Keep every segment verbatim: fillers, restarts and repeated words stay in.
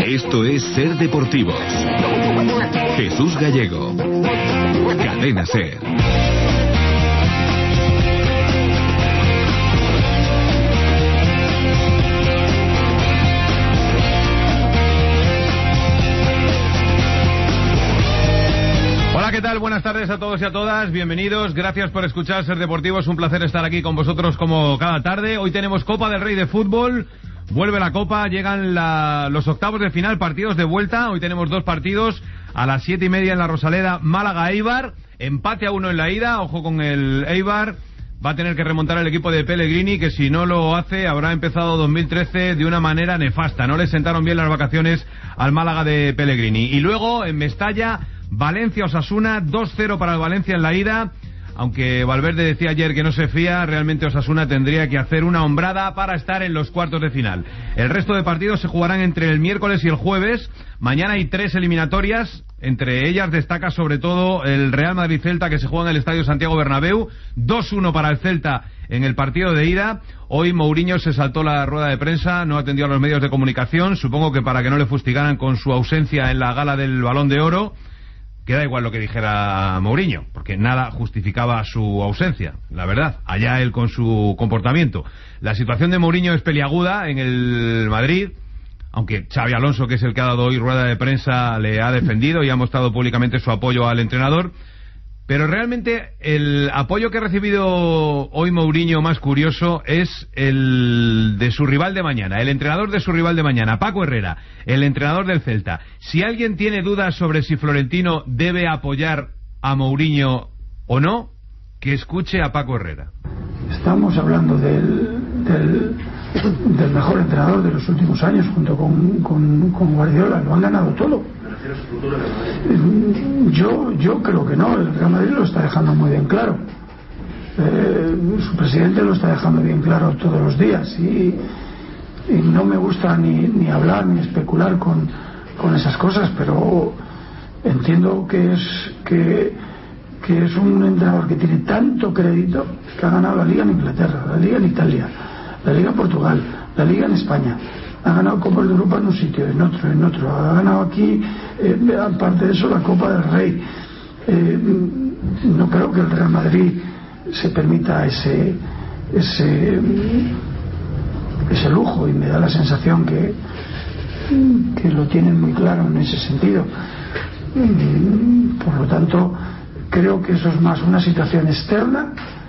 Esto es Ser Deportivos. Jesús Gallego. Cadena Ser. Hola, ¿qué tal? Buenas tardes a todos y a todas, bienvenidos, gracias por escuchar Ser Deportivos, un placer estar aquí con vosotros como cada tarde. Hoy tenemos Copa del Rey de Fútbol, vuelve la Copa, llegan la, los octavos de final, partidos de vuelta. Hoy tenemos dos partidos, a las siete y media en la Rosaleda, Málaga-Eibar, empate a uno en la ida, ojo con el Eibar. Va a tener que remontar el equipo de Pellegrini, que si no lo hace habrá empezado dos mil trece de una manera nefasta. No le sentaron bien las vacaciones al Málaga de Pellegrini. Y luego en Mestalla, Valencia-Osasuna, dos cero para el Valencia en la ida. Aunque Valverde decía ayer que no se fía, realmente Osasuna tendría que hacer una hombrada para estar en los cuartos de final. El resto de partidos se jugarán entre el miércoles y el jueves. Mañana hay tres eliminatorias. Entre ellas destaca sobre todo el Real Madrid-Celta, que se juega en el Estadio Santiago Bernabéu. dos uno para el Celta en el partido de ida. Hoy Mourinho se saltó la rueda de prensa, no atendió a los medios de comunicación, supongo que para que no le fustigaran con su ausencia en la gala del Balón de Oro. Queda igual lo que dijera Mourinho, porque nada justificaba su ausencia, la verdad, allá él con su comportamiento. La situación de Mourinho es peliaguda en el Madrid, aunque Xabi Alonso, que es el que ha dado hoy rueda de prensa, le ha defendido y ha mostrado públicamente su apoyo al entrenador. Pero realmente el apoyo que ha recibido hoy Mourinho más curioso es el de su rival de mañana, el entrenador de su rival de mañana, Paco Herrera, el entrenador del Celta. Si alguien tiene dudas sobre si Florentino debe apoyar a Mourinho o no, que escuche a Paco Herrera. Estamos hablando del, del, del mejor entrenador de los últimos años junto con, con, con Guardiola, lo han ganado todo. Yo, yo creo que no, el Real Madrid lo está dejando muy bien claro. Eh, su presidente lo está dejando bien claro todos los días y, y no me gusta ni, ni hablar ni especular con, con esas cosas, pero entiendo que es que, que es un entrenador que tiene tanto crédito que ha ganado la Liga en Inglaterra, la Liga en Italia, la Liga en Portugal, la Liga en España. Ha ganado Copa de Europa en un sitio, en otro, en otro. Ha ganado aquí, eh, aparte de eso, la Copa del Rey. Eh, no creo que el Real Madrid se permita ese, ese, ese lujo, y me da la sensación que, que lo tienen muy claro en ese sentido. Por lo tanto, creo que eso es más una situación externa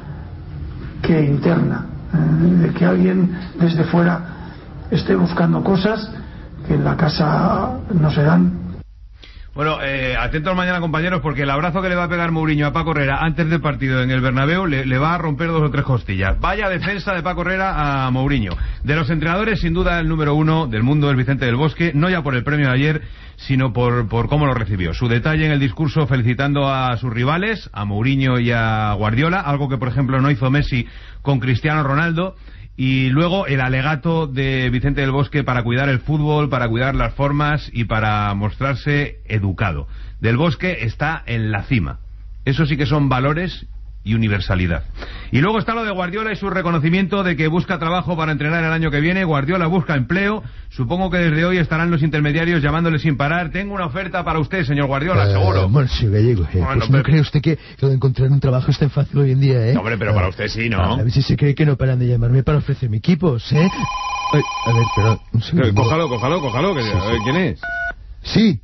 que interna, eh, de que alguien desde fuera esté buscando cosas que en la casa no se dan. Bueno, eh, atentos mañana, compañeros, porque el abrazo que le va a pegar Mourinho a Paco Herrera antes del partido en el Bernabéu le, le va a romper dos o tres costillas. Vaya defensa de Paco Herrera a Mourinho. De los entrenadores, sin duda, el número uno del mundo es Vicente del Bosque, no ya por el premio de ayer, sino por, por cómo lo recibió. Su detalle en el discurso felicitando a sus rivales, a Mourinho y a Guardiola, algo que, por ejemplo, no hizo Messi con Cristiano Ronaldo. Y luego el alegato de Vicente del Bosque para cuidar el fútbol, para cuidar las formas y para mostrarse educado. Del Bosque está en la cima. Eso sí que son valores y universalidad. Y luego está lo de Guardiola y su reconocimiento de que busca trabajo para entrenar el año que viene. Guardiola busca empleo. Supongo que desde hoy estarán los intermediarios llamándole sin parar. Tengo una oferta para usted, señor Guardiola, uh, seguro. Bueno, señor Gallego, eh, bueno, pues pero... ¿no cree usted que lo de encontrar un trabajo es tan fácil hoy en día, eh? No, hombre, pero uh, para usted sí, ¿no? A ver si se cree que no paran de llamarme para ofrecerme equipos, ¿eh? Ay, a ver, pero... Un segundo. Cójalo, cójalo, cójalo, que sí, a ver, ¿quién es? Sí.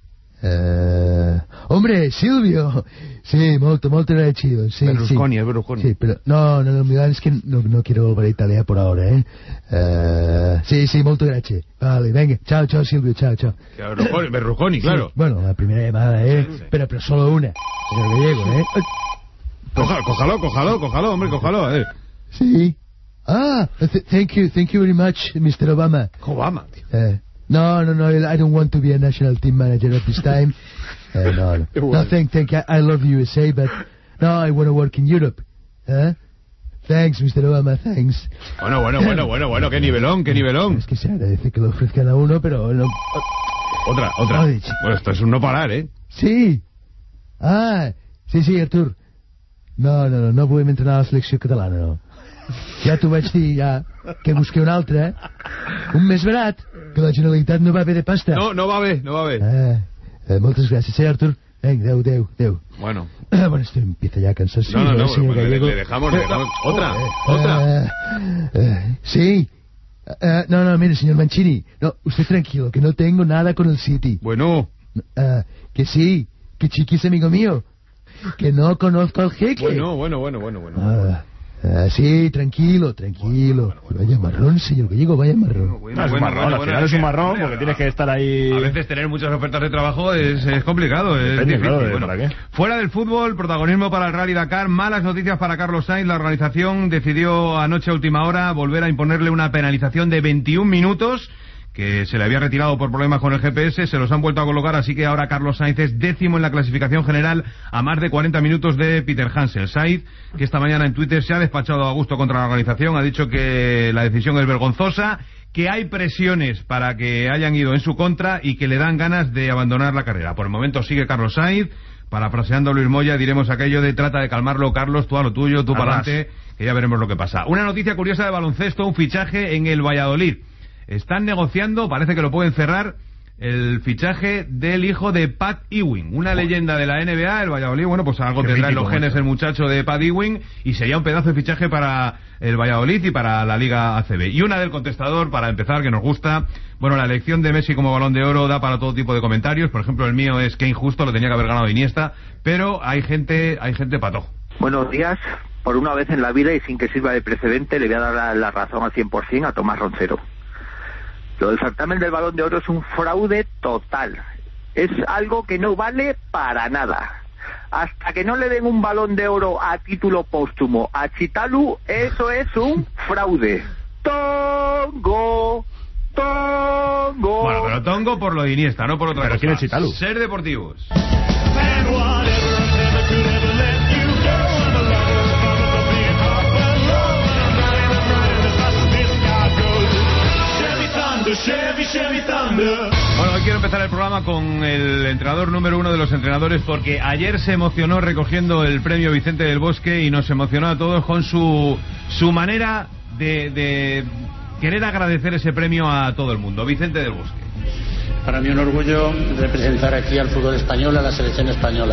Uh, hombre, Silvio. Sí, molto, molto agradecido. Sí, Berlusconi, sí. es Berlusconi. Sí, pero no, no, no, es que no, no quiero volver a Italia por ahora, ¿eh? Uh, sí, sí, molto gracias. Vale, venga, chao, chao, Silvio, chao, chao. Berlusconi, Berlusconi, claro. Sí, bueno, la primera llamada, ¿eh? Sí, sí. Pero, pero solo una. Señor Gallego, ¿eh? Cójalo, cójalo, cójalo, cójalo, hombre, cójalo, eh. Sí. Ah, th thank you, thank you very much, mister Obama. Obama, tío. Uh, No, no, no, I don't want to be a national team manager at this time. Uh, no, no. no, thank, thank you. I love U S A, but no, I want to work in Europe. ¿Eh? Thanks, mister Obama, thanks. Bueno, bueno, bueno, bueno, bueno, qué nivelón, qué nivelón. Es que se agradece que lo ofrezcan a uno, pero no... Otra, otra. Bueno, esto es un no parar, ¿eh? Sí. Ah, sí, sí, Artur. No, no, no, no podem entrenar a la selecció catalana, no. Ja t'ho vaig dir, ja, que busqué un altre, un més barat, que la Generalitat no va bé de pasta. No, no va bé, no va bé. Eh, eh, moltes gràcies, eh, Artur? Venga, deu, deu, deu. Bueno. Eh, bueno, esto empieza ya a cansarse. No, no, no, señor le, Gallego. le dejamos, le dejamos. Otra, Eh, otra. eh, eh, sí. Eh, no, no, mire, señor Mancini. No, usted tranquilo, que no tengo nada con el City. Bueno. Eh, que sí, que Chiqui es amigo mío. Que no conozco al jeque. Bueno, bueno, bueno, bueno, bueno. Ah, ah, sí, tranquilo, tranquilo. Vaya marrón, señor Gallego, vaya marrón. Bueno, No, es un bueno, marrón, bueno, al bueno, final es un que- marrón hombre, porque tienes que estar ahí. A veces tener muchas ofertas de trabajo es, es complicado, es Depende, difícil. claro, de Bueno, para qué. fuera del fútbol, protagonismo para el Rally Dakar, malas noticias para Carlos Sainz. La organización decidió anoche a última hora volver a imponerle una penalización de veintiún minutos que se le había retirado por problemas con el G P S, se los han vuelto a colocar, así que ahora Carlos Sainz es décimo en la clasificación general a más de cuarenta minutos de Peter Hansel. Sainz, que esta mañana en Twitter se ha despachado a gusto contra la organización, ha dicho que la decisión es vergonzosa, que hay presiones para que hayan ido en su contra y que le dan ganas de abandonar la carrera. Por el momento sigue Carlos Sainz, parafraseando a Luis Moya, diremos aquello de trata de calmarlo, Carlos, tú a lo tuyo, tú para adelante, que ya veremos lo que pasa. Una noticia curiosa de baloncesto, un fichaje en el Valladolid. Están negociando, parece que lo pueden cerrar, el fichaje del hijo de Pat Ewing, una leyenda de la N B A, el Valladolid. Bueno, pues algo Qué tendrá en mítico, los genes macho. el muchacho de Pat Ewing, y sería un pedazo de fichaje para el Valladolid y para la Liga A C B. Y una del contestador, para empezar, que nos gusta. Bueno, la elección de Messi como Balón de Oro da para todo tipo de comentarios. Por ejemplo, el mío es que injusto, lo tenía que haber ganado Iniesta, pero hay gente, hay gente pato. Buenos días. Por una vez en la vida y sin que sirva de precedente, le voy a dar la, la razón al cien por ciento a Tomás Roncero. Lo del certamen del Balón de Oro es un fraude total. Es algo que no vale para nada. Hasta que no le den un Balón de Oro a título póstumo a Chitalu, eso es un fraude. Tongo, tongo. Bueno, pero Tongo por lo de Iniesta, no por otra Pero cosa. ¿quién es Chitalu? Ser Deportivos. Bueno, hoy quiero empezar el programa con el entrenador número uno de los entrenadores, porque ayer se emocionó recogiendo el premio Vicente del Bosque y nos emocionó a todos con su su manera de, de querer agradecer ese premio a todo el mundo. Vicente del Bosque. Para mí un orgullo representar aquí al fútbol español, a la selección española.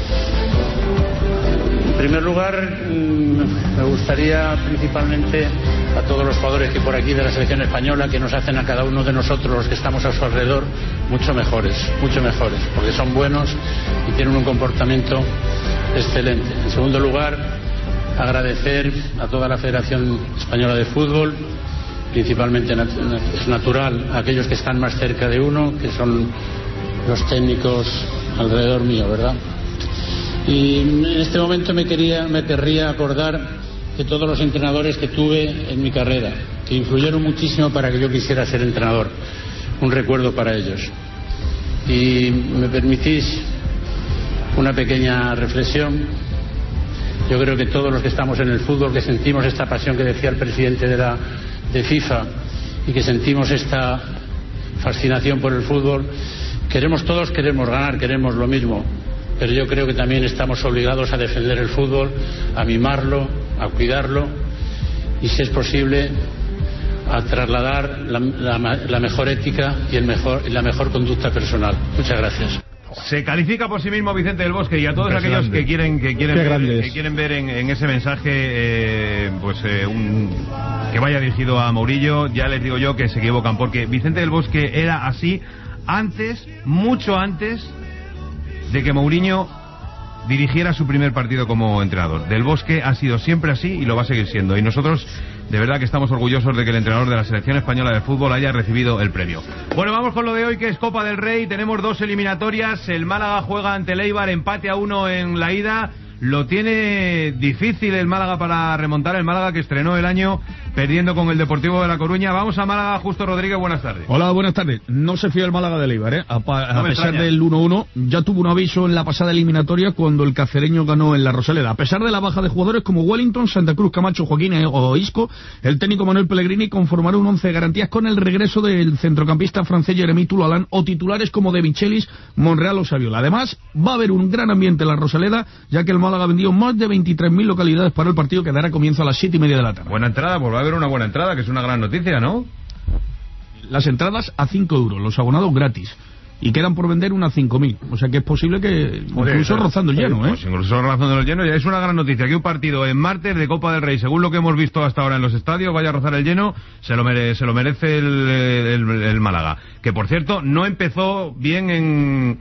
En primer lugar, me gustaría principalmente a todos los jugadores que por aquí de la selección española, que nos hacen a cada uno de nosotros, los que estamos a su alrededor, mucho mejores, mucho mejores, porque son buenos y tienen un comportamiento excelente. En segundo lugar, agradecer a toda la Federación Española de Fútbol, principalmente es natural a aquellos que están más cerca de uno, que son los técnicos alrededor mío, ¿verdad? Y en este momento me quería, me querría acordar de todos los entrenadores que tuve en mi carrera, que influyeron muchísimo para que yo quisiera ser entrenador. Un recuerdo para ellos. Y me permitís una pequeña reflexión. Yo creo que todos los que estamos en el fútbol, que sentimos esta pasión que decía el presidente de la de FIFA y que sentimos esta fascinación por el fútbol, queremos todos, queremos ganar, queremos lo mismo, pero yo creo que también estamos obligados a defender el fútbol, a mimarlo, a cuidarlo y, si es posible, a trasladar la, la, la mejor ética y, el mejor, y la mejor conducta personal. Muchas gracias. Se califica por sí mismo Vicente del Bosque, y a todos aquellos que quieren que quieren ver, que quieren ver en, en ese mensaje eh, pues eh, un, que vaya dirigido a Mourinho, ya les digo yo que se equivocan, porque Vicente del Bosque era así antes, mucho antes de que Mourinho dirigiera su primer partido como entrenador. Del Bosque ha sido siempre así y lo va a seguir siendo, y nosotros de verdad que estamos orgullosos de que el entrenador de la selección española de fútbol haya recibido el premio. Bueno, vamos con lo de hoy, que es Copa del Rey. Tenemos dos eliminatorias. El Málaga juega ante el Eibar, empate a uno en la ida. Lo tiene difícil el Málaga para remontar. El Málaga que estrenó el año perdiendo con el Deportivo de La Coruña. Vamos a Málaga. Justo Rodríguez, buenas tardes. Hola, buenas tardes. No se fía el Málaga del Eibar, ¿eh? A, pa no a pesar extraña. del uno uno, ya tuvo un aviso en la pasada eliminatoria cuando el cacereño ganó en la Rosaleda. A pesar de la baja de jugadores como Wellington, Santa Cruz, Camacho, Joaquín o Isco, el técnico Manuel Pellegrini conformará un once de garantías con el regreso del centrocampista francés Jeremy Toulalan o titulares como De Michelis, Monreal o Saviola. Además, va a haber un gran ambiente en la Rosaleda, ya que el Málaga vendió más de veintitrés mil localidades para el partido que dará comienzo a las siete y media de la tarde. Buena entrada, pues va a haber una buena entrada, que es una gran noticia, ¿no? Las entradas a cinco euros, los abonados gratis. Y quedan por vender unas cinco mil. O sea que es posible que Joder, incluso eso, rozando el lleno, ¿eh? Pues incluso rozando el lleno, ya es una gran noticia. Que un partido en martes de Copa del Rey, según lo que hemos visto hasta ahora en los estadios, vaya a rozar el lleno, se lo, mere, se lo merece el, el, el Málaga. Que por cierto, no empezó bien en,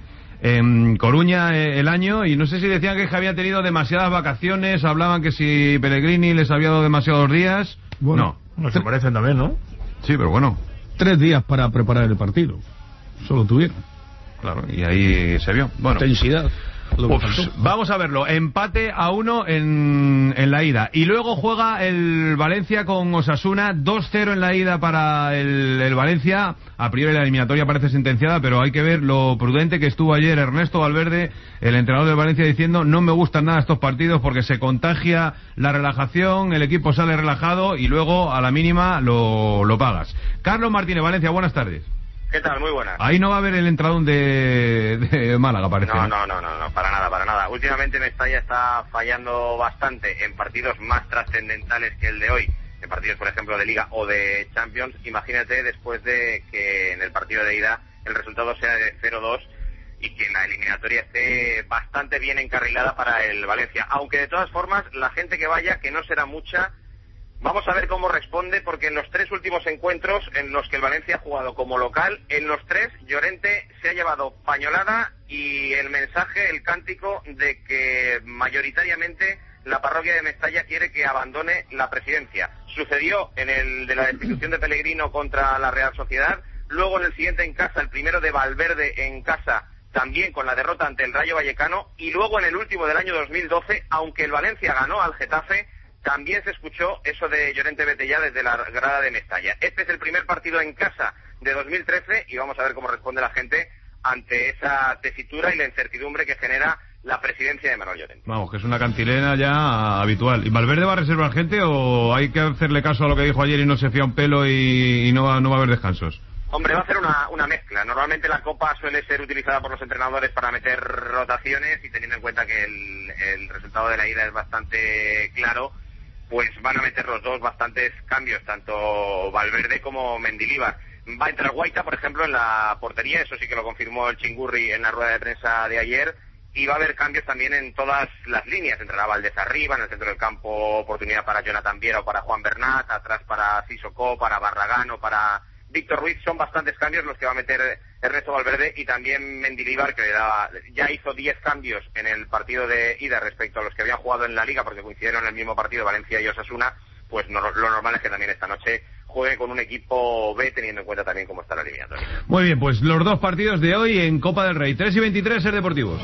en Coruña el año, y no sé si decían que había tenido demasiadas vacaciones, hablaban que si Pellegrini les había dado demasiados días. Bueno, no. No se parecen también, ¿no? Sí, pero bueno. Tres días para preparar el partido. Solo tuvieron. Claro, y ahí se vio. Bueno. Intensidad. Lo que Uf, faltó. vamos a verlo. Empate a uno en, en la ida. Y luego juega el Valencia con Osasuna. dos cero en la ida para el, el Valencia. A priori la eliminatoria parece sentenciada, pero hay que ver lo prudente que estuvo ayer Ernesto Valverde, el entrenador del Valencia, diciendo: no me gustan nada estos partidos porque se contagia la relajación, el equipo sale relajado y luego a la mínima lo, lo pagas. Carlos Martínez, Valencia, buenas tardes. ¿Qué tal? Muy buenas. Ahí no va a haber el entradón de, de Málaga, parece. No, no, no, no, no, para nada, para nada. Últimamente Mestalla está fallando bastante en partidos más trascendentales que el de hoy, en partidos, por ejemplo, de Liga o de Champions. Imagínate después de que en el partido de ida el resultado sea de cero dos y que la eliminatoria esté bastante bien encarrilada para el Valencia. Aunque de todas formas, la gente que vaya, que no será mucha. Vamos a ver cómo responde, porque en los tres últimos encuentros en los que el Valencia ha jugado como local, en los tres Llorente se ha llevado pañolada y el mensaje, el cántico de que mayoritariamente la parroquia de Mestalla quiere que abandone la presidencia. Sucedió en el de la destitución de Pellegrino contra la Real Sociedad, luego en el siguiente en casa, el primero de Valverde en casa, también con la derrota ante el Rayo Vallecano, y luego en el último del año dos mil doce, aunque el Valencia ganó al Getafe, también se escuchó eso de Llorente vete ya desde la grada de Mestalla. Este es el primer partido en casa de dos mil trece y vamos a ver cómo responde la gente ante esa tesitura y la incertidumbre que genera la presidencia de Manuel Llorente. Vamos, que es una cantilena ya habitual. ¿Y Valverde va a reservar gente o hay que hacerle caso a lo que dijo ayer y no se fía un pelo y, y no, va, no va a haber descansos? Hombre, va a ser una, una mezcla. Normalmente la Copa suele ser utilizada por los entrenadores para meter rotaciones y teniendo en cuenta que el, el resultado de la ida es bastante claro, pues van a meter los dos bastantes cambios, tanto Valverde como Mendilibar. Va a entrar Guaita, por ejemplo, en la portería, eso sí que lo confirmó el Chingurri en la rueda de prensa de ayer, y va a haber cambios también en todas las líneas. Entrará Valdés arriba, en el centro del campo oportunidad para Jonathan Viera o para Juan Bernat, atrás para Sissoko, para Barragán o para Víctor Ruiz. Son bastantes cambios los que va a meter Ernesto Valverde, y también Mendilibar, que le da, ya hizo diez cambios en el partido de ida respecto a los que habían jugado en la Liga, porque coincidieron en el mismo partido Valencia y Osasuna. Pues no, lo normal es que también esta noche juegue con un equipo B, teniendo en cuenta también cómo está la eliminatoria. Muy bien, pues los dos partidos de hoy en Copa del Rey, tres y veintitrés, Ser Deportivos.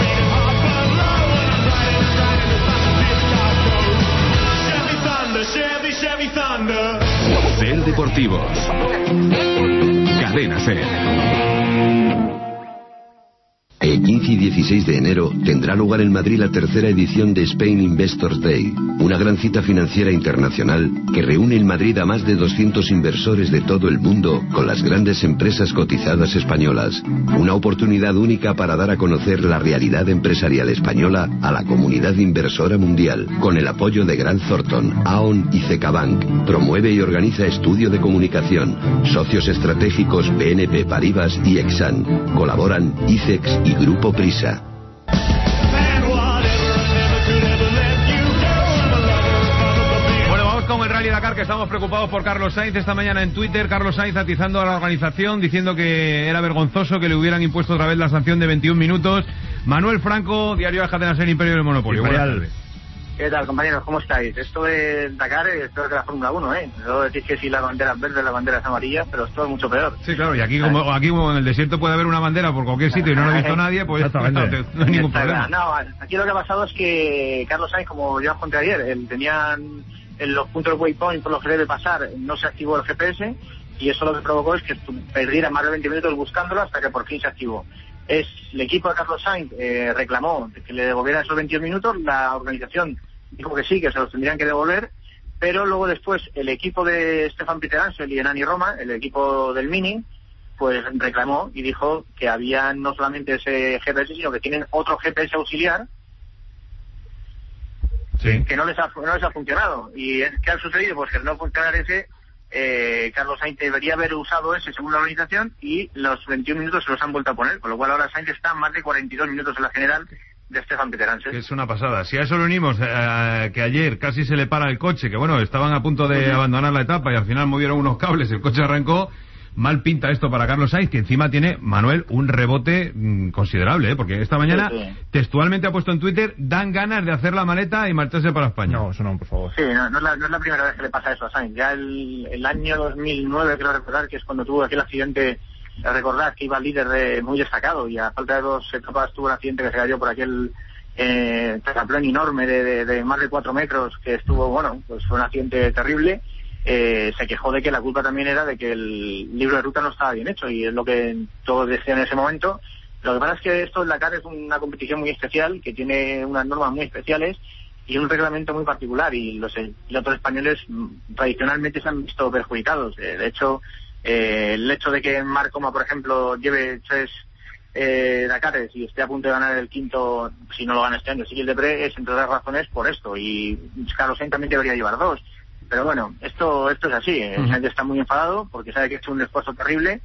Ser Deportivos. Cadena Ser. El quince y dieciséis de enero tendrá lugar en Madrid la tercera edición de Spain Investors Day, una gran cita financiera internacional que reúne en Madrid a más de doscientos inversores de todo el mundo con las grandes empresas cotizadas españolas. Una oportunidad única para dar a conocer la realidad empresarial española a la comunidad inversora mundial, con el apoyo de Grant Thornton, Aon y Cecabank. Promueve y organiza Estudio de Comunicación. Socios estratégicos B N P Paribas y Exxon. Colaboran I C E X y Grupo Prisa. Bueno, vamos con el Rally Dakar, que estamos preocupados por Carlos Sainz. Esta mañana en Twitter, Carlos Sainz atizando a la organización, diciendo que era vergonzoso que le hubieran impuesto otra vez la sanción de veintiún minutos. Manuel Franco, diario de Cadena Ser, Imperio del Monopolio. Buenas tardes. ¿Qué tal, compañeros? ¿Cómo estáis? Esto de Dakar es peor que la Fórmula uno, ¿eh? Luego decís que si la bandera es verde, la bandera es amarilla, pero esto es mucho peor. Sí, claro, y aquí como, aquí como en el desierto puede haber una bandera por cualquier sitio y no lo ha visto nadie, pues no, no hay ningún problema. No, aquí lo que ha pasado es que Carlos Sainz, como ya os conté ayer, él tenían en los puntos waypoint por los que debe pasar no se activó el G P S, y eso lo que provocó es que perdiera más de veinte minutos buscándolo hasta que por fin se activó. Es el equipo de Carlos Sainz eh, reclamó que le devolvieran esos veintidós minutos, la organización dijo que sí, que se los tendrían que devolver, pero luego después el equipo de Stefan Peter Ansel y Enani Roma, el equipo del Mini, pues reclamó y dijo que había no solamente ese G P S, sino que tienen otro G P S auxiliar sí. que no les ha, no les ha funcionado. ¿Y qué ha sucedido? Pues que al no funcionar ese, eh, Carlos Sainz debería haber usado ese según la organización, y los veintiún minutos se los han vuelto a poner, con lo cual ahora Sainz está a más de cuarenta y dos minutos en la general de Stefan Peter Ansel. Es una pasada. Si a eso le unimos eh, que ayer casi se le para el coche, que bueno, estaban a punto de uh-huh. abandonar la etapa y al final movieron unos cables, el coche arrancó. Mal pinta esto para Carlos Sainz, que encima tiene, Manuel, un rebote mmm, considerable, ¿eh? Porque esta mañana sí, sí. textualmente ha puesto en Twitter: dan ganas de hacer la maleta y marcharse para España. No, eso no, por favor. Sí, no, no, es, la, no es la primera vez que le pasa eso a Sainz. Ya el, el año dos mil nueve, creo recordar, que es cuando tuvo aquel accidente, a recordar que iba líder de, muy destacado, y a falta de dos etapas tuvo un accidente que se cayó por aquel eh, terraplén enorme de, de, de más de cuatro metros, que estuvo, bueno, pues fue un accidente terrible. Eh, se quejó de que la culpa también era de que el libro de ruta no estaba bien hecho, y es lo que todos decían en ese momento. Lo que pasa es que esto en Dakar es una competición muy especial, que tiene unas normas muy especiales y un reglamento muy particular, y los pilotos españoles tradicionalmente se han visto perjudicados. Eh, de hecho, eh, el hecho de que Marc Coma, por ejemplo, lleve tres eh, Dakares y esté a punto de ganar el quinto, si no lo gana este año, Gilles Depré, es entre otras razones por esto, y Carlos Sainz también debería llevar dos. Pero bueno, esto esto es así. El Sainz está muy enfadado porque sabe que ha hecho un esfuerzo terrible,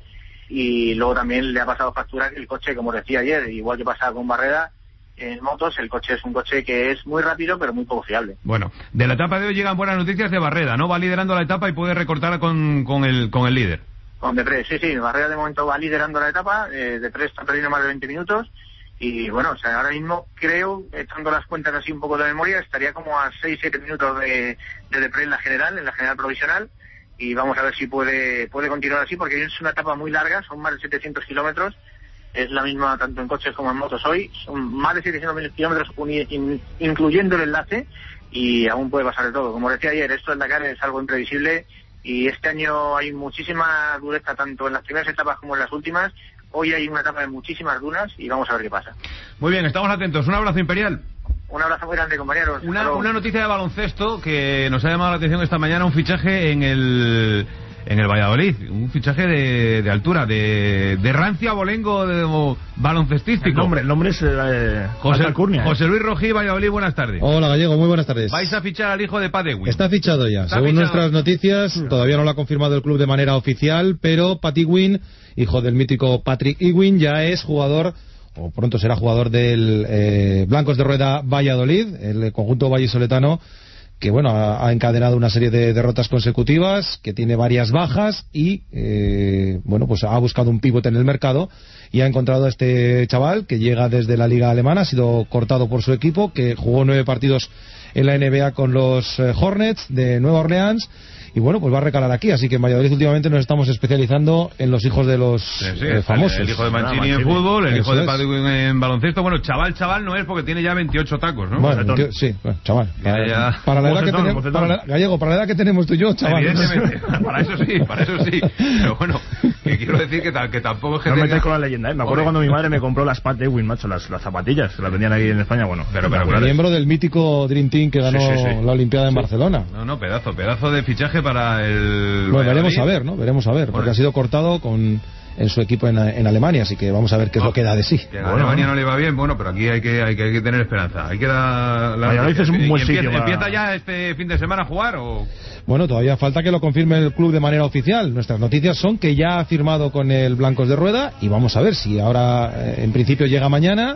y luego también le ha pasado factura que el coche, como decía ayer, igual que pasaba con Barreda en motos, el coche es un coche que es muy rápido pero muy poco fiable. Bueno, de la etapa de hoy llegan buenas noticias de Barreda, ¿no? Va liderando la etapa y puede recortar con, con el con el líder. Con Depré, sí, sí. Barreda de momento va liderando la etapa, eh, Depré está perdiendo más de veinte minutos. Y bueno, o sea, ahora mismo creo, echando las cuentas así un poco de memoria, estaría como a seis siete minutos de, de Depré en la general, en la general provisional, y vamos a ver si puede puede continuar así, porque es una etapa muy larga, son más de setecientos kilómetros, es la misma tanto en coches como en motos hoy, son más de setecientos kilómetros incluyendo el enlace, y aún puede pasar de todo. Como decía ayer, esto en Dakar es algo imprevisible, y este año hay muchísima dureza tanto en las primeras etapas como en las últimas. Hoy hay una etapa de muchísimas dunas y vamos a ver qué pasa. Muy bien, estamos atentos. Un abrazo, Imperial. Un abrazo muy grande, compañeros. Una, una noticia de baloncesto que nos ha llamado la atención esta mañana: un fichaje en el en el Valladolid, un fichaje de, de altura, de, de rancia abolengo de, o baloncestístico. El nombre, el nombre es eh, José, Alcurnia, ¿eh? José Luis Rojí, Valladolid, buenas tardes. Hola, Gallego, muy buenas tardes. Vais a fichar al hijo de Pat Ewing. Está fichado ya, Está según fichado. nuestras noticias, todavía no lo ha confirmado el club de manera oficial, pero Pat Ewing, hijo del mítico Patrick Ewing, ya es jugador, o pronto será jugador del eh, Blancos de Rueda Valladolid, el conjunto vallisoletano, que bueno, ha, ha encadenado una serie de derrotas consecutivas, que tiene varias bajas y eh, bueno, pues ha buscado un pivote en el mercado y ha encontrado a este chaval que llega desde la liga alemana, ha sido cortado por su equipo, que jugó nueve partidos en la N B A con los eh, Hornets de Nueva Orleans. Y bueno, pues va a recalar aquí, así que en Valladolid últimamente nos estamos especializando en los hijos de los sí, sí, eh, famosos. El hijo de Mancini, ah, Mancini. en fútbol, el Eso hijo de Pat Ewing en baloncesto. Bueno, chaval, chaval no es, porque tiene ya veintiocho tacos, ¿no? Bueno, tío, sí, bueno, chaval. Para, ya... para la edad que tenemos, para la, Gallego, para la edad que tenemos tú y yo, chaval. Evidentemente, para eso sí, para eso sí. Pero bueno, que quiero decir que, tal, que tampoco es que no tenga... me metáis con la leyenda, ¿eh? Me acuerdo Oye. cuando mi madre me compró las Pat Ewing, macho, las, las zapatillas, se las vendían ahí en España, bueno. Pero, pero, pero miembro del mítico Dream Team que ganó sí, sí, sí. la Olimpiada en sí. Barcelona. No, no, pedazo, pedazo de fichaje para el... Bueno, veremos a ver, ¿no? Veremos a ver, porque bueno. ha sido cortado con en su equipo en, en Alemania, así que vamos a ver qué es no, lo que da de sí. Que a bueno, Alemania no le va bien, bueno, pero aquí hay que hay que, hay que tener esperanza. Hay que dar la Valladolid es un buen sitio. Empieza, para... ¿Empieza ya este fin de semana a jugar o...? Bueno, todavía falta que lo confirme el club de manera oficial. Nuestras noticias son que ya ha firmado con el Blancos de Rueda y vamos a ver si ahora eh, en principio llega mañana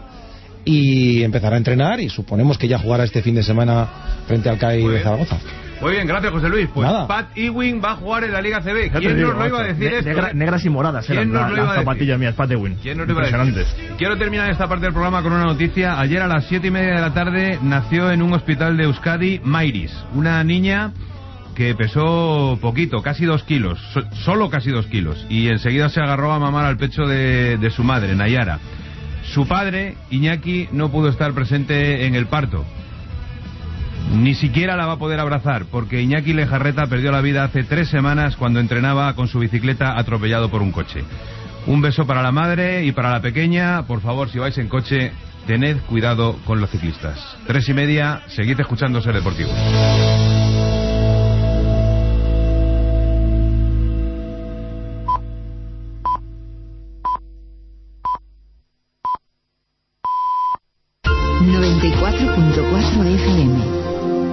y empezará a entrenar y suponemos que ya jugará este fin de semana frente al C A I de Zaragoza. Muy bien, gracias José Luis. Pues Nada. Pat Ewing va a jugar en la Liga C B. ¿Quién nos lo iba a decir ne esto? Negra, negras y moradas eran la, las zapatillas mías, Pat Ewing. ¿Quién nos lo iba a decir? Quiero terminar esta parte del programa con una noticia. Ayer a las siete y media de la tarde nació en un hospital de Euskadi Mairis, una niña que pesó poquito, casi dos kilos, so, solo casi dos kilos, y enseguida se agarró a mamar al pecho de, de su madre, Nayara. Su padre, Iñaki, no pudo estar presente en el parto. Ni siquiera la va a poder abrazar, porque Iñaki Lejarreta perdió la vida hace tres semanas cuando entrenaba con su bicicleta atropellado por un coche. Un beso para la madre y para la pequeña. Por favor, si vais en coche, tened cuidado con los ciclistas. Tres y media, seguid escuchando Ser Deportivo. noventa y cuatro punto cuatro F M.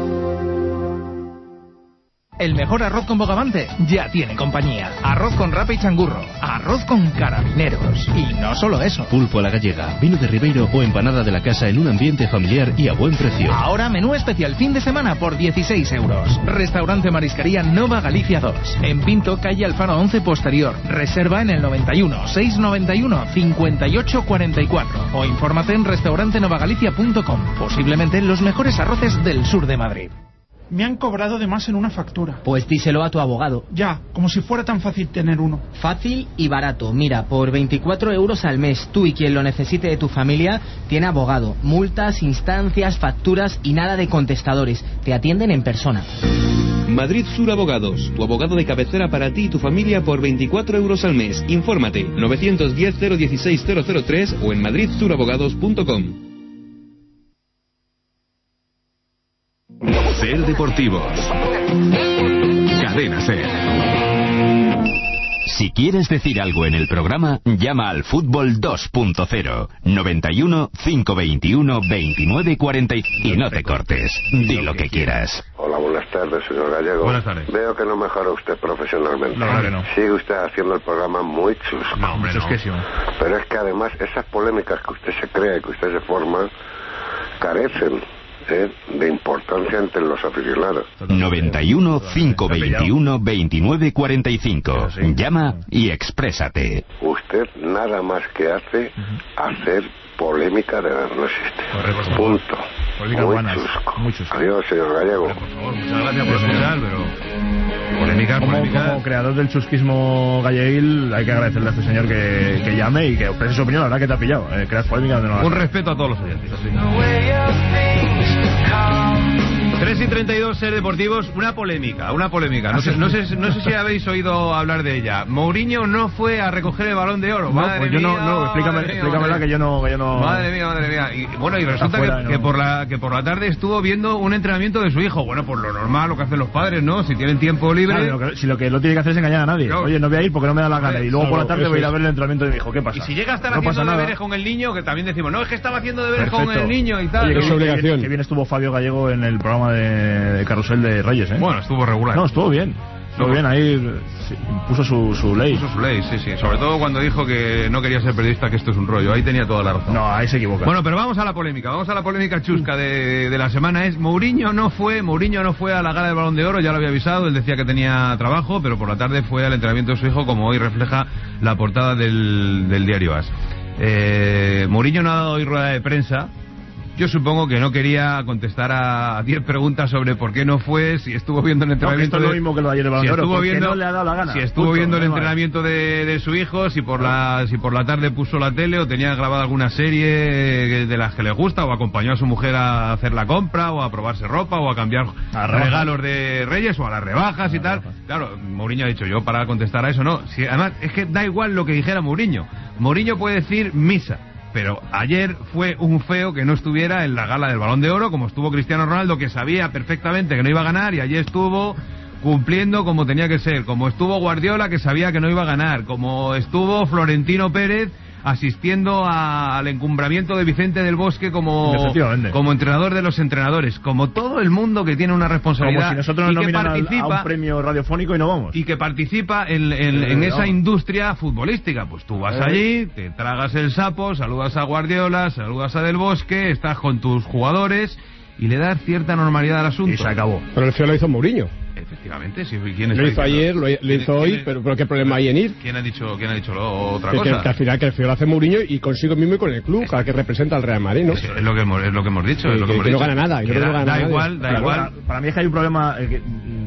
El mejor arroz con bogavante ya tiene compañía. Arroz con rapa y changurro. Arroz con carabineros. Y no solo eso. Pulpo a la gallega, vino de Ribeiro o empanada de la casa en un ambiente familiar y a buen precio. Ahora menú especial fin de semana por dieciséis euros. Restaurante Mariscaría Nova Galicia dos. En Pinto, calle Alfaro once posterior. Reserva en el noventa y uno, seiscientos noventa y uno, cincuenta y ocho cuarenta y cuatro. O infórmate en restaurante nova galicia punto com. Posiblemente los mejores arroces del sur de Madrid. Me han cobrado de más en una factura. Pues díselo a tu abogado. Ya, como si fuera tan fácil tener uno. Fácil y barato. Mira, por veinticuatro euros al mes, tú y quien lo necesite de tu familia tiene abogado. Multas, instancias, facturas y nada de contestadores. Te atienden en persona. Madrid Sur Abogados, tu abogado de cabecera para ti y tu familia por veinticuatro euros al mes. Infórmate, nueve uno cero, cero uno seis, cero cero tres o en madrid sur abogados punto com. Ser Deportivos. Cadena Ser. Si quieres decir algo en el programa, llama al Fútbol dos punto cero, noventa y uno, cinco veintiuno, veintinueve cuarenta y no te cortes. Di lo que quieras. Hola, buenas tardes, señor Gallego. Buenas tardes. Veo que no mejora usted profesionalmente. No, claro que no. Sigue usted haciendo el programa muy chusco. No, hombre, no. Pero es que además esas polémicas que usted se crea y que usted se forma carecen ¿eh? de importancia entre los aficionados. noventa y uno, cinco veintiuno, veintinueve cuarenta y cinco. Llama y exprésate. Usted nada más que hace hacer polémica de no existe. Punto. Muy chusco. Muy chusco. Adiós, señor Gallego. Por favor, muchas gracias por escuchar, pero polémica, como, polémica. Como creador del chusquismo galleguil, hay que agradecerle a este señor que, que llame y que exprese su opinión. La verdad que te ha pillado. Eh, creas polémica donde no la Un respeto a todos los oyentes. tres y treinta y dos, Ser Deportivos, una polémica, una polémica. No sé, no sé, no sé si habéis oído hablar de ella. Mourinho no fue a recoger el Balón de Oro. No, madre pues yo mía, no, no, explícame, mía, explícamela que yo no, que yo no... Madre mía, madre mía. Y bueno, y resulta fuera, que, no. que por la que por la tarde estuvo viendo un entrenamiento de su hijo. Bueno, por lo normal, lo que hacen los padres, ¿no? Si tienen tiempo libre... Claro, lo que, si lo que no tiene que hacer es engañar a nadie. Claro. Oye, no voy a ir porque no me da la gana. Y luego por la tarde voy a ir a ver el entrenamiento de mi hijo. ¿Qué pasa? Y si llega a estar no haciendo deberes con el niño, que también decimos, no, es que estaba haciendo deberes Perfecto. con el niño y tal. Oye, ¿no? qué obligación. Que bien estuvo Fabio Gallego en el programa de, de Carrusel de Reyes, ¿eh? Bueno, estuvo regular. No, estuvo bien. Estuvo bien, ahí sí, puso su, su ley. Puso su ley, sí, sí. Sobre todo cuando dijo que no quería ser periodista, que esto es un rollo. Ahí tenía toda la razón. No, ahí se equivoca. Bueno, pero vamos a la polémica. Vamos a la polémica chusca de, de la semana. Es Mourinho no fue, Mourinho no fue a la gala del Balón de Oro, ya lo había avisado. Él decía que tenía trabajo, pero por la tarde fue al entrenamiento de su hijo, como hoy refleja la portada del, del diario As. Eh, Mourinho no ha dado hoy rueda de prensa. Yo supongo que no quería contestar a diez preguntas sobre por qué no fue, si estuvo viendo el entrenamiento. No, que esto es lo mismo que lo de ayer de Balón de Oro, porque no le ha dado la gana. Si estuvo Punto, viendo el no entrenamiento de, de su hijo, si por la si por la tarde puso la tele o tenía grabada alguna serie de las que le gusta, o acompañó a su mujer a hacer la compra, o a probarse ropa, o a cambiar a regalos de Reyes, o a las rebajas y tal. Claro, Mourinho ha dicho, yo para contestar a eso no. Si, además, es que da igual lo que dijera Mourinho. Mourinho puede decir misa. Pero ayer fue un feo que no estuviera en la gala del Balón de Oro, como estuvo Cristiano Ronaldo, que sabía perfectamente que no iba a ganar, y ayer estuvo cumpliendo como tenía que ser, como estuvo Guardiola, que sabía que no iba a ganar, como estuvo Florentino Pérez asistiendo a, al encumbramiento de Vicente del Bosque como, como entrenador de los entrenadores, como todo el mundo que tiene una responsabilidad. Como si nosotros nos nominan a un premio radiofónico y no vamos. Y que participa en, en, en esa industria futbolística. Pues tú vas allí, te tragas el sapo, saludas a Guardiola, saludas a Del Bosque, estás con tus jugadores y le das cierta normalidad al asunto. Y se acabó. Pero el feo lo hizo Mourinho. Efectivamente, sí. ¿Quién lo hizo ayer, lo, lo hizo hoy, pero, pero ¿qué problema hay en ir? ¿Quién ha dicho, quién ha dicho lo, otra que, cosa? Que, que al final que el feo lo hace Mourinho y consigo mismo y con el club, es, que representa al Real Madrid, ¿no? Es, es, lo, que hemos, es lo que hemos dicho. Que, es lo que, que, hemos que dicho. no gana nada. Que da, no gana da nada igual, da claro, igual. Para, para mí es que hay un problema... Eh, que,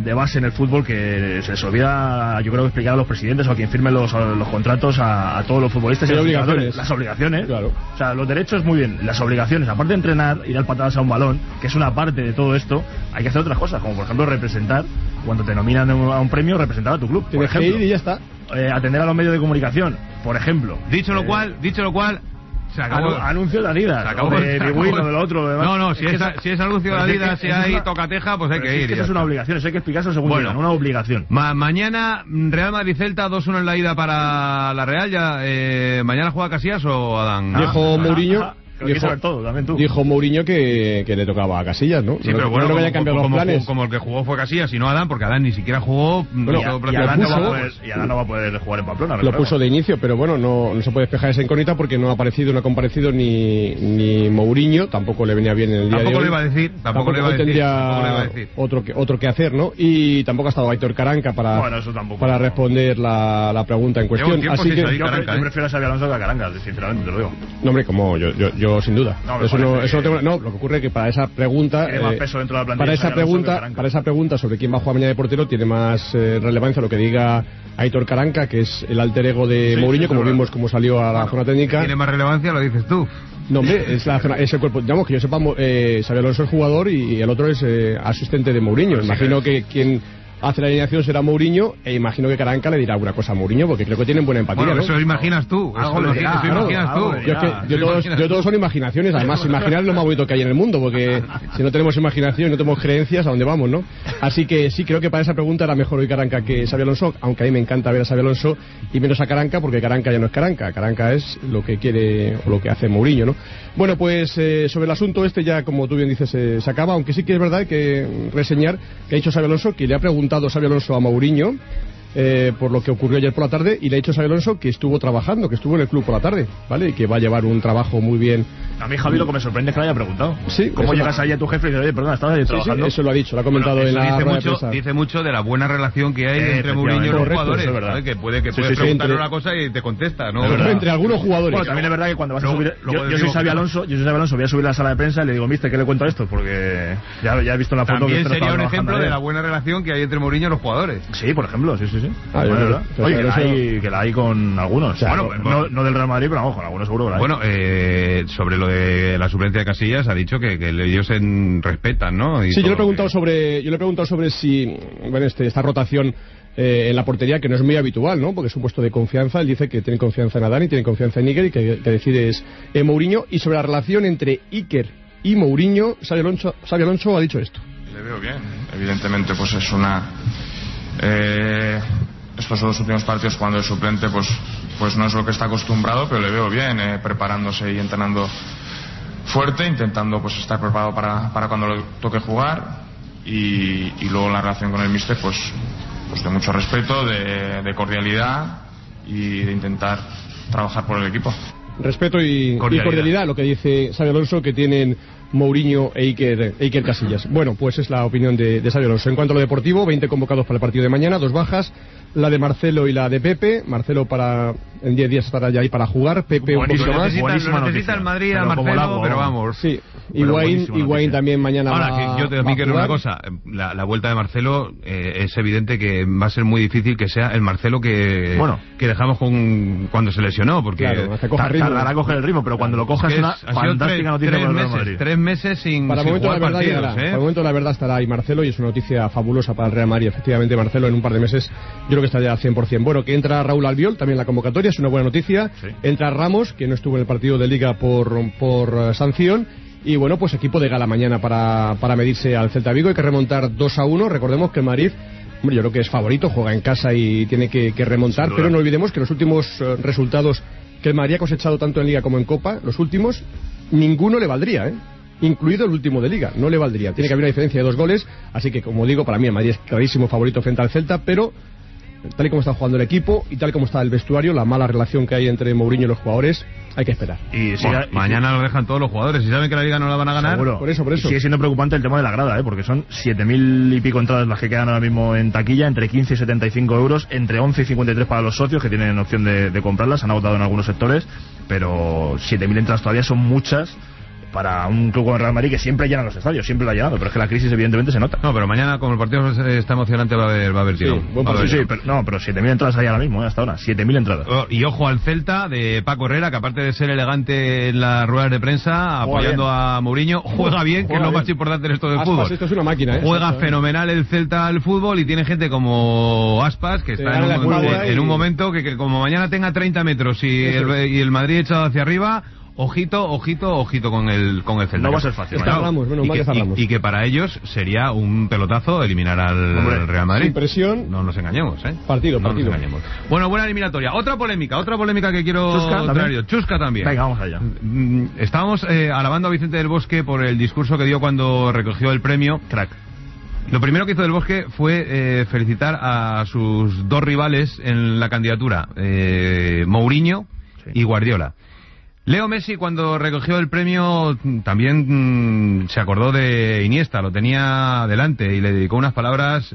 de base en el fútbol que se les olvida, yo creo, explicar a los presidentes o a quien firme los, los contratos a, a todos los futbolistas. Y las obligaciones. Las obligaciones. Claro. O sea, los derechos muy bien, las obligaciones, aparte de entrenar, ir al patadas a un balón, que es una parte de todo esto, hay que hacer otras cosas, como por ejemplo representar, cuando te nominan a un premio, representar a tu club. Tienes que ir y ya está. Eh, atender a los medios de comunicación, por ejemplo. Dicho lo eh, cual, dicho lo cual, se acabó. Anu Anuncio de Adidas, se acabó, de Bwin o de lo otro. Lo no, no, si es, es, si es anuncio de Adidas, si hay tocateja, pues hay que si ir. Es que eso es una obligación, eso hay que explicarse según bueno, digan, una obligación. Ma mañana Real Madrid-Celta, dos uno en la ida para la Real. Ya, eh, ¿mañana juega Casillas o Adán? Ah, dijo ah, Mourinho... Ah, Dijo, saber todo, también tú. dijo Mourinho que, que le tocaba a Casillas, ¿no? Sí, no, pero bueno, no como, como, los planes. como el que jugó fue Casillas y no Adán, porque Adán ni siquiera jugó. Bueno, y, y, Adán no va a poder, y Adán no va a poder jugar en Pamplona. Lo puso de inicio, pero bueno, no, no se puede despejar esa incógnita porque no ha aparecido, no ha comparecido ni, ni Mourinho, tampoco le venía bien en el día tampoco de hoy. Le iba a decir, tampoco, tampoco le iba a decir, tendría tampoco le iba a decir. Otro, que, otro que hacer, ¿no? Y tampoco ha estado Aitor Caranca para, bueno, eso tampoco, para no. responder la, la pregunta en cuestión. Así que yo, Caranca, yo prefiero a Xabi Alonso que a Caranca, sinceramente, te lo digo. No, hombre, como yo, yo, yo sin duda. No, eso no, eso no, tengo, no, lo que ocurre es que para esa pregunta, tiene más peso dentro de la para esa pregunta, para esa pregunta sobre quién va a jugar mañana de portero tiene más eh, relevancia lo que diga Aitor Caranca, que es el alter ego de sí, Mourinho, como vimos cómo salió a la bueno, zona técnica. Tiene más relevancia, lo dices tú. No, hombre, es, la zona, es el cuerpo. Digamos que yo sepa, eh, Xabi Alonso es jugador y el otro es eh, asistente de Mourinho. Pues imagino sí que, que quien hace la alineación será Mourinho e imagino que Caranca le dirá alguna cosa a Mourinho porque creo que tienen buena empatía. Bueno, ¿no? eso lo imaginas tú. Eso, ah, lo, dirá, eso claro, imaginas tú. Yo, es que yo, todos, yo todos son imaginaciones. Además, imaginar es lo más bonito que hay en el mundo porque si no tenemos imaginación y no tenemos creencias, ¿a dónde vamos, no? Así que sí, creo que para esa pregunta era mejor hoy Caranca que Xabi Alonso, aunque a mí me encanta ver a Xabi Alonso y menos a Caranca porque Caranca ya no es Caranca. Caranca es lo que quiere o lo que hace Mourinho, ¿no? Bueno, pues eh, sobre el asunto este ya, como tú bien dices, eh, se acaba, aunque sí que es verdad que reseñar que ha dicho Xabi Alonso que le ha preguntado Xabi Alonso a Mourinho eh, por lo que ocurrió ayer por la tarde y le ha dicho a Xabi Alonso que estuvo trabajando, que estuvo en el club por la tarde, ¿vale? Y que va a llevar un trabajo muy bien. A mí, Javi, lo que me sorprende es que le haya preguntado. Sí. ¿Cómo llegas ahí a tu jefe y dices, oye, perdona, estabas ahí sí, trabajando? Sí, eso lo ha dicho, lo ha comentado bueno, en la dice rueda mucho, de prensa. Dice mucho de la buena relación que hay eh, entre Mourinho y los correcto, jugadores, eso es verdad. ¿sabes? Que puede que sí, puedes sí, preguntarle entre, una cosa y te contesta, ¿no? Pero entre algunos jugadores. Bueno, también es verdad que cuando vas luego, a subir... Yo, yo soy Xabi Alonso, yo soy Xabi Alonso, voy a subir a la sala de prensa y le digo, mister, ¿qué le cuento esto? Porque ya, ya he visto la foto también que sería un ejemplo de la buena relación que hay entre Mourinho y los jugadores. Sí, por ejemplo, sí, sí, sí. Ah, bueno, verdad. Oye, que la, hay, que la hay con algunos. O sea, bueno, no, no, no del Real Madrid, pero no, con algunos seguro que la hay. Bueno, eh, sobre lo de la suplencia de Casillas, ha dicho que, que ellos se respetan, ¿no? Y sí, yo le he preguntado que... sobre, yo le he preguntado sobre si, bueno, este, esta rotación eh, en la portería, que no es muy habitual, ¿no? Porque es un puesto de confianza. Él dice que tiene confianza en Adán y tiene confianza en Iker y que, que decide es eh, Mourinho. Y sobre la relación entre Iker y Mourinho, Xabi Alonso, Xabi Alonso ha dicho esto. Le veo bien. Evidentemente, pues es una... Eh... Estos dos últimos partidos cuando es suplente pues pues no es lo que está acostumbrado, pero le veo bien, eh, preparándose y entrenando fuerte, intentando pues estar preparado para, para cuando le toque jugar y, y luego la relación con el míster pues, pues de mucho respeto, de, de cordialidad y de intentar trabajar por el equipo. Respeto y cordialidad, y cordialidad lo que dice Xabi Alonso que tienen Mourinho e Iker, e Iker Casillas. Bueno, pues es la opinión de, de Xabi Alonso. En cuanto a lo deportivo, veinte convocados para el partido de mañana, dos bajas, la de Marcelo y la de Pepe. Marcelo para en diez días estará ya ahí para jugar, Pepe un poquito más. Necesita, necesita el Madrid a Marcelo, pero vamos. Sí, Higuaín también mañana Ahora, va, que yo también quiero una cosa, la, la vuelta de Marcelo eh, es evidente que va a ser muy difícil que sea el Marcelo que, bueno. que dejamos con cuando se lesionó, porque claro, tardará a coger el ritmo, pero cuando lo cojas es una fantástica noticia tres para el meses, Madrid. Tres meses sin, para sin momento jugar la verdad partidos, llegará, ¿eh? Para el momento la verdad estará ahí Marcelo y es una noticia fabulosa para el Real Madrid. Efectivamente, Marcelo en un par de meses yo creo que está ya al cien por ciento. Bueno, que entra Raúl Albiol también en la convocatoria, es una buena noticia. Sí. Entra Ramos, que no estuvo en el partido de Liga por, por uh, sanción. Y bueno, pues equipo de gala mañana para, para medirse al Celta Vigo. Hay que remontar dos a uno. Recordemos que el Madrid, hombre, yo creo que es favorito, juega en casa y tiene que, que remontar. Pero no olvidemos que los últimos uh, resultados que el Madrid ha cosechado tanto en Liga como en Copa, los últimos, ninguno le valdría, ¿eh? Incluido el último de Liga, no le valdría. Tiene que haber una diferencia de dos goles. Así que, como digo, para mí el Madrid es clarísimo favorito frente al Celta, pero tal y como está jugando el equipo y tal como está el vestuario, la mala relación que hay entre Mourinho y los jugadores, hay que esperar. Y si bueno, y mañana si... lo dejan todos los jugadores. Si saben que la Liga no la van a ganar, seguro. Por eso, por eso. Y sigue siendo preocupante el tema de la grada, ¿eh? Porque son siete mil y pico entradas las que quedan ahora mismo en taquilla, entre quince y setenta y cinco euros, entre once y cincuenta y tres para los socios que tienen opción de, de comprarlas. Han agotado en algunos sectores, pero siete mil entradas todavía son muchas. para un club como el Real Madrid que siempre llena los estadios, siempre lo ha llenado, pero es que la crisis evidentemente se nota. No, pero mañana como el partido está emocionante va a haber, va a haber tirón. Sí, buen sí, sí, pero, no, pero siete mil entradas hay ahora mismo, ¿eh? Hasta ahora, siete mil entradas. Oh, y ojo al Celta de Paco Herrera, que aparte de ser elegante en las ruedas de prensa, juega apoyando bien a Mourinho, juega bien, juega que es lo bien más importante en esto del Aspas, fútbol. Esto es una máquina, ¿eh? Juega Esto, fenomenal el Celta al fútbol y tiene gente como Aspas, que está en un, en, en un momento que, que como mañana tenga treinta metros y el, y el Madrid echado hacia arriba, ojito, ojito, ojito con el con el Celta. No va a ser fácil. Claro, Ramos, bueno, y, que, y, y que para ellos sería un pelotazo eliminar al Hombre, Real Madrid. Sin presión. No nos engañemos, ¿eh? Partido, no partido. Nos engañemos. Bueno, buena eliminatoria. Otra polémica, otra polémica que quiero Chusca traer también. yo. Chusca también. Venga, vamos allá. Estábamos eh, alabando a Vicente del Bosque por el discurso que dio cuando recogió el premio. Crack. Lo primero que hizo del Bosque fue eh, felicitar a sus dos rivales en la candidatura, eh, Mourinho sí. y Guardiola. Leo Messi, cuando recogió el premio, también mmm, se acordó de Iniesta, lo tenía delante y le dedicó unas palabras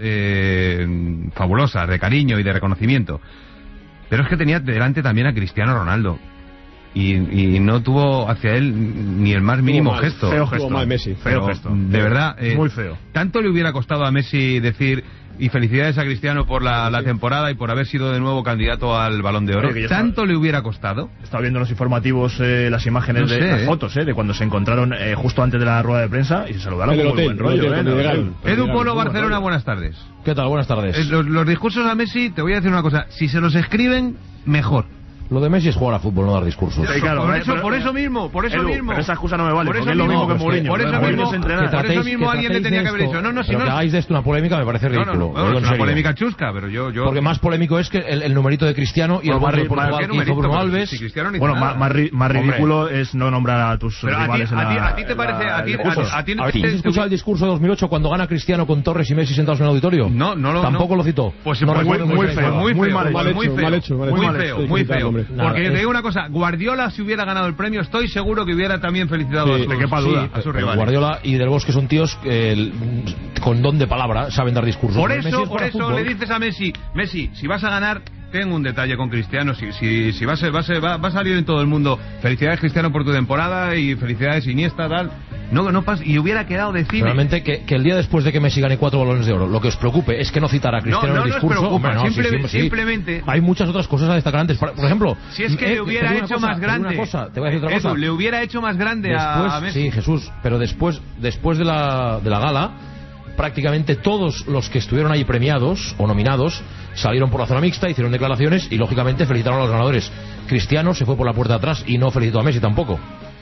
eh, fabulosas, de cariño y de reconocimiento. Pero es que tenía delante también a Cristiano Ronaldo. Y, y no tuvo hacia él ni el más mínimo mal, gesto. Feo gesto. Mal Messi. Feo gesto. De verdad. Eh, Muy feo. ¿Tanto le hubiera costado a Messi decir... Y felicidades a Cristiano por la, la temporada y por haber sido de nuevo candidato al Balón de Oro? ¿Tanto estaba, le hubiera costado? Estaba viendo los informativos, eh, las imágenes, no de sé, las eh. fotos, eh, de cuando se encontraron eh, justo antes de la rueda de prensa y se saludaron con muy buen rollo. Hotel, eh, hotel, Edu Polo, Barcelona, buenas tardes. ¿Qué tal? Buenas tardes. Eh, los, los discursos a Messi, te voy a decir una cosa, si se los escriben, mejor. Lo de Messi es jugar a fútbol, no dar discursos. Sí, claro, por, eso, por eso mismo, por eso Edu, mismo. Pero esa excusa no me vale, por eso porque mismo, es lo mismo que Mourinho. Por eso mismo, que tratéis, por eso mismo alguien le tenía que haber dicho. No, no, si pero no, que hagáis de esto una polémica me parece ridículo. No, no, no, no es una polémica chusca, pero yo, yo... Porque más polémico es que el, el numerito de Cristiano y bueno, el gol de Portugal que hizo Bruno Alves. Si no bueno, más, más, ri, más ridículo es no nombrar a tus pero rivales a ti, en a la... A ti te parece... A ti, a ti, ¿Habéis te, escuchado el discurso de dos mil ocho cuando gana Cristiano con Torres y Messi sentados en el auditorio? No, no lo... Tampoco lo citó. Pues muy feo, muy feo, muy feo. Muy feo, muy feo. Porque te digo una cosa, Guardiola si hubiera ganado el premio, estoy seguro que hubiera también felicitado sí, a sus, quepa duda. Sí, a sus rivales. Guardiola y Del Bosque son tíos eh, con don de palabra, saben dar discursos. Por eso, por eso le dices a Messi, Messi, si vas a ganar, ten un detalle con Cristiano, si, si, si va, a ser, va, a ser, va, va a salir en todo el mundo, felicidades Cristiano por tu temporada y felicidades Iniesta, tal. No, no pasa, y hubiera quedado de cine. Realmente que, que el día después de que Messi gane cuatro balones de oro, lo que os preocupe es que no citara a Cristiano no, no en el discurso. Nos preocupa, Hombre, no, simple, sí, sí, sí. Simplemente. Hay muchas otras cosas a destacar antes. Por ejemplo, si es que eh, le hubiera hecho cosa, más grande. Una cosa, te voy a decir otra Eso, cosa. le hubiera hecho más grande después, a Messi. Sí, Jesús, pero después, después de la, de la gala, prácticamente todos los que estuvieron ahí premiados o nominados salieron por la zona mixta, hicieron declaraciones y lógicamente felicitaron a los ganadores. Cristiano se fue por la puerta de atrás y no felicitó a Messi tampoco.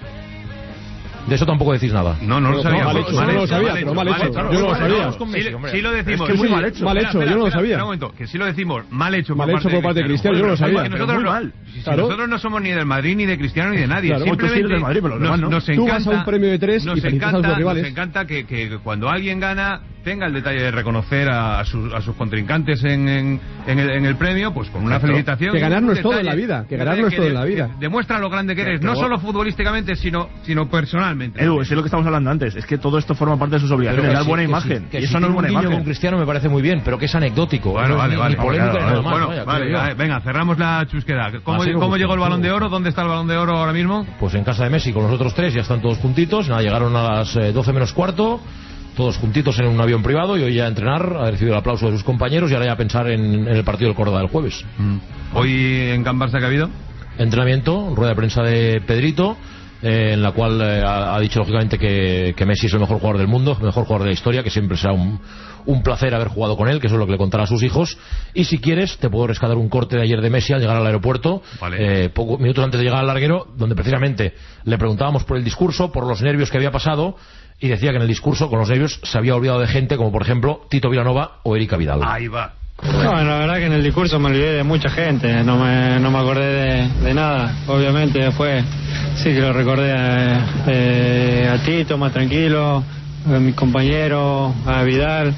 De eso tampoco decís nada. No, no lo sabía. Mal hecho, yo no lo sabía, pero mal hecho. Yo no lo sabía. Sí lo decimos. Es que muy mal hecho. Mal hecho, yo no lo sabía. Un momento, que sí lo decimos. Mal hecho por parte de Cristiano. Mal hecho por parte de Cristiano, yo no lo sabía. Nosotros mal. Nosotros no somos ni del Madrid, ni de Cristiano, ni de nadie. Simplemente nos encanta. Tú vas a un premio de tres y felicitas a tus rivales. Nos encanta que cuando alguien gana tenga el detalle de reconocer a sus, a sus contrincantes en, en, en, el, en el premio, pues con una Exacto. felicitación. Que ganar no es todo en la vida, que ganar no es todo en la vida. Demuestra lo grande que eres, no solo futbolísticamente, sino, sino personalmente. Edu, es lo que estamos hablando antes, es que todo esto forma parte de sus obligaciones, dar buena imagen, y eso no es buena imagen. Con Cristiano me parece muy bien, pero que es anecdótico. Bueno, vale, vale. Bueno, vale, venga, cerramos la chusquera. ¿Cómo, ¿cómo llegó el Balón de Oro? ¿Dónde está el Balón de Oro ahora mismo? Pues en casa de Messi, con los otros tres, ya están todos juntitos, nada, llegaron a las doce menos cuarto, todos juntitos en un avión privado y hoy ya a entrenar, ha recibido el aplauso de sus compañeros y ahora ya a pensar en, en el partido del Córdoba del jueves. Mm. ¿Hoy en Can Barça qué ha habido? Entrenamiento, rueda de prensa de Pedrito, eh, en la cual eh, ha, ha dicho lógicamente que, que Messi es el mejor jugador del mundo, el mejor jugador de la historia, que siempre será un, un placer haber jugado con él, que eso es lo que le contará a sus hijos. Y si quieres, te puedo rescatar un corte de ayer de Messi al llegar al aeropuerto, vale. eh, poco, minutos antes de llegar al larguero, donde precisamente le preguntábamos por el discurso, por los nervios que había pasado, y decía que en el discurso, con los nervios, se había olvidado de gente como por ejemplo Tito Vilanova o Erika Vidal. Ahí va. No, la verdad que en el discurso me olvidé de mucha gente, no me, no me acordé de, de nada. Obviamente después sí que lo recordé a, eh, a Tito, más tranquilo, a mi compañero, a Vidal,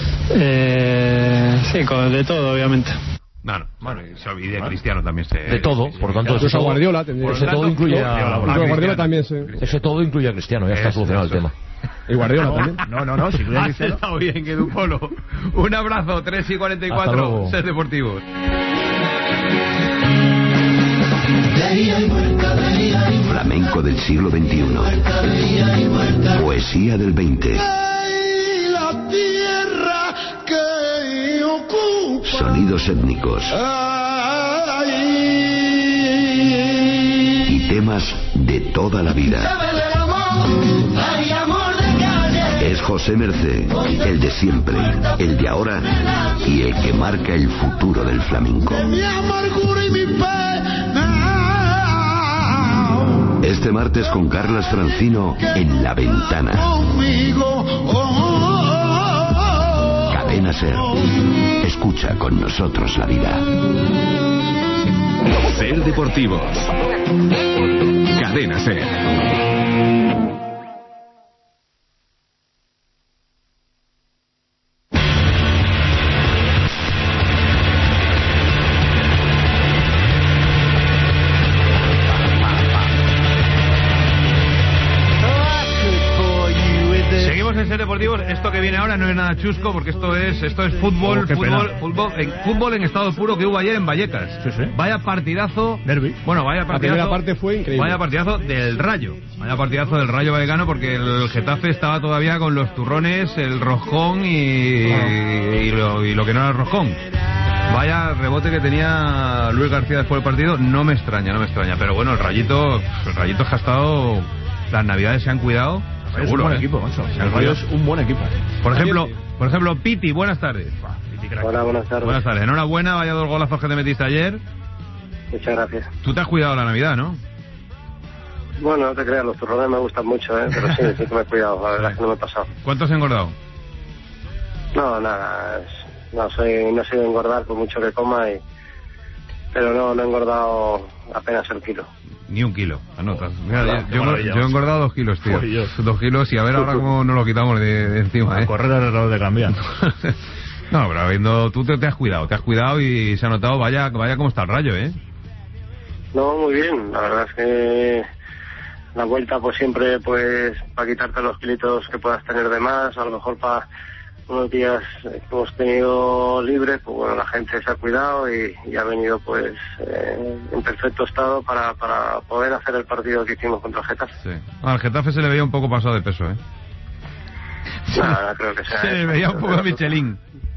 eh, sí, con, de todo obviamente. No, no, bueno, y de Cristiano también se... De todo, por tanto... Ese todo, Guardiola, por ese todo incluye a... Guardiola también se... Ese todo incluye a Cristiano, ya está solucionado el tema. Y Guardiola también. No, no, no, si incluye a Cristiano... Has estado bien, Edu Polo. Un abrazo, tres y cuarenta y cuatro, Ser Deportivos. Flamenco clásico del siglo veintiuno. Poesía del veinte. Sonidos étnicos. Y temas de toda la vida. Es José Mercé, el de siempre, el de ahora y el que marca el futuro del flamenco. Este martes con Carlas Francino en La Ventana. Cadena SER. Escucha con nosotros la vida. SER Deportivos. Cadena SER. Deportivos, esto que viene ahora no es nada chusco porque esto es esto es fútbol, oh, fútbol, fútbol, en, fútbol en estado puro que hubo ayer en Vallecas. Sí, sí. Vaya partidazo. Derby. Bueno, vaya partidazo. La primera parte fue increíble. Vaya partidazo del Rayo. Vaya partidazo del Rayo Vallecano porque el Getafe estaba todavía con los turrones, el roscón y, y, lo, y lo que no era el roscón. Vaya rebote que tenía Luis García después del partido, no me extraña, no me extraña. Pero bueno, el Rayito, el Rayito que ha estado, las navidades se han cuidado. Seguro, es un buen ¿eh? equipo, macho. El Rayo es un buen equipo. Por ejemplo, por ejemplo, Piti, buenas tardes. Hola, buenas tardes. Buenas tardes. Enhorabuena, vaya dos golazos que te metiste ayer. Muchas gracias. Tú te has cuidado la Navidad, ¿no? Bueno, no te creas, los turrones me gustan mucho, ¿eh? Pero sí, sí que me he cuidado, la verdad es que no me he pasado. ¿Cuánto has engordado? No, nada, es, no soy no soy de engordar por mucho que coma, y, pero no, no he engordado apenas el kilo. Ni un kilo, anotas. Mira, Hola, yo, yo, yo he engordado dos kilos, tío. Uy, dos kilos y a ver ahora cómo nos lo quitamos de, de encima, ¿eh? A correr alrededor de cambiar. No, pero habiendo, tú te, te has cuidado, te has cuidado y se ha notado, vaya, vaya cómo está el Rayo, ¿eh? No, muy bien, la verdad es que la vuelta pues siempre pues para quitarte los kilitos que puedas tener de más, a lo mejor para unos días que hemos tenido libres, pues bueno, la gente se ha cuidado y, y ha venido pues eh, en perfecto estado para, para poder hacer el partido que hicimos contra el Getafe. Sí. Al Getafe se le veía un poco pasado de peso, ¿eh? No, no creo que sea se eso. le veía un poco a Michelin.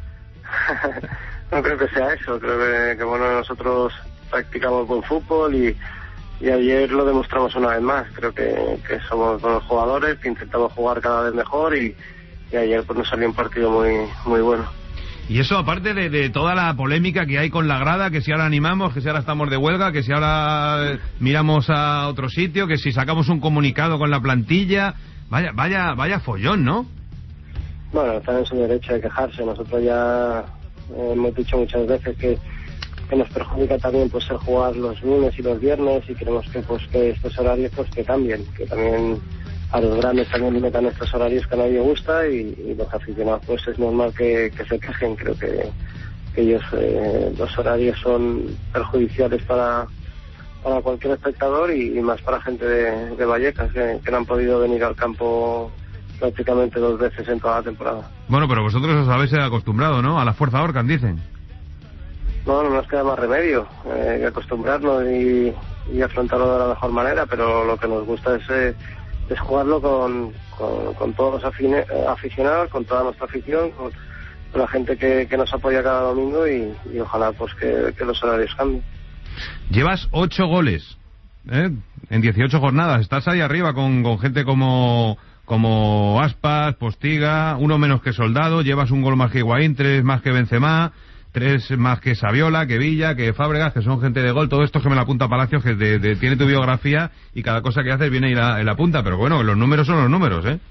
No creo que sea eso, creo que, que bueno, nosotros practicamos buen fútbol y, y ayer lo demostramos una vez más. Creo que, que somos buenos jugadores, que intentamos jugar cada vez mejor y, y ayer pues nos salió un partido muy muy bueno. Y eso aparte de, de toda la polémica que hay con la grada, que si ahora animamos, que si ahora estamos de huelga, que si ahora miramos a otro sitio, que si sacamos un comunicado con la plantilla, vaya vaya vaya follón, ¿no? Bueno, están en su derecho de quejarse. Nosotros ya eh, hemos dicho muchas veces que, que nos perjudica también pues el jugar los lunes y los viernes y queremos que pues que estos horarios pues que cambien, que también a los grandes también metan estos horarios que a nadie gusta y, y los aficionados pues es normal que, que se quejen. Creo que, que ellos eh, los horarios son perjudiciales para para cualquier espectador y, y más para gente de, de Vallecas que, que no han podido venir al campo prácticamente dos veces en toda la temporada. Bueno, pero vosotros os habéis acostumbrado, ¿no? A la fuerza Orcan, dicen. No, no nos queda más remedio eh, que acostumbrarnos y, y afrontarlo de la mejor manera, pero lo que nos gusta es, eh, es jugarlo con, con, con todos los afine, aficionados, con toda nuestra afición, con, con la gente que, que nos apoya cada domingo y, y ojalá pues que, que los horarios cambien. Llevas ocho goles, ¿eh? En dieciocho jornadas. Estás ahí arriba con, con gente como... como Aspas, Postiga, uno menos que Soldado, llevas un gol más que Higuaín, tres más que Benzema, tres más que Saviola, que Villa, que Fábregas, que son gente de gol. Todo esto que me la apunta Palacios, que de, de, tiene tu biografía y cada cosa que haces viene y la, en la punta, pero bueno, los números son los números, ¿eh?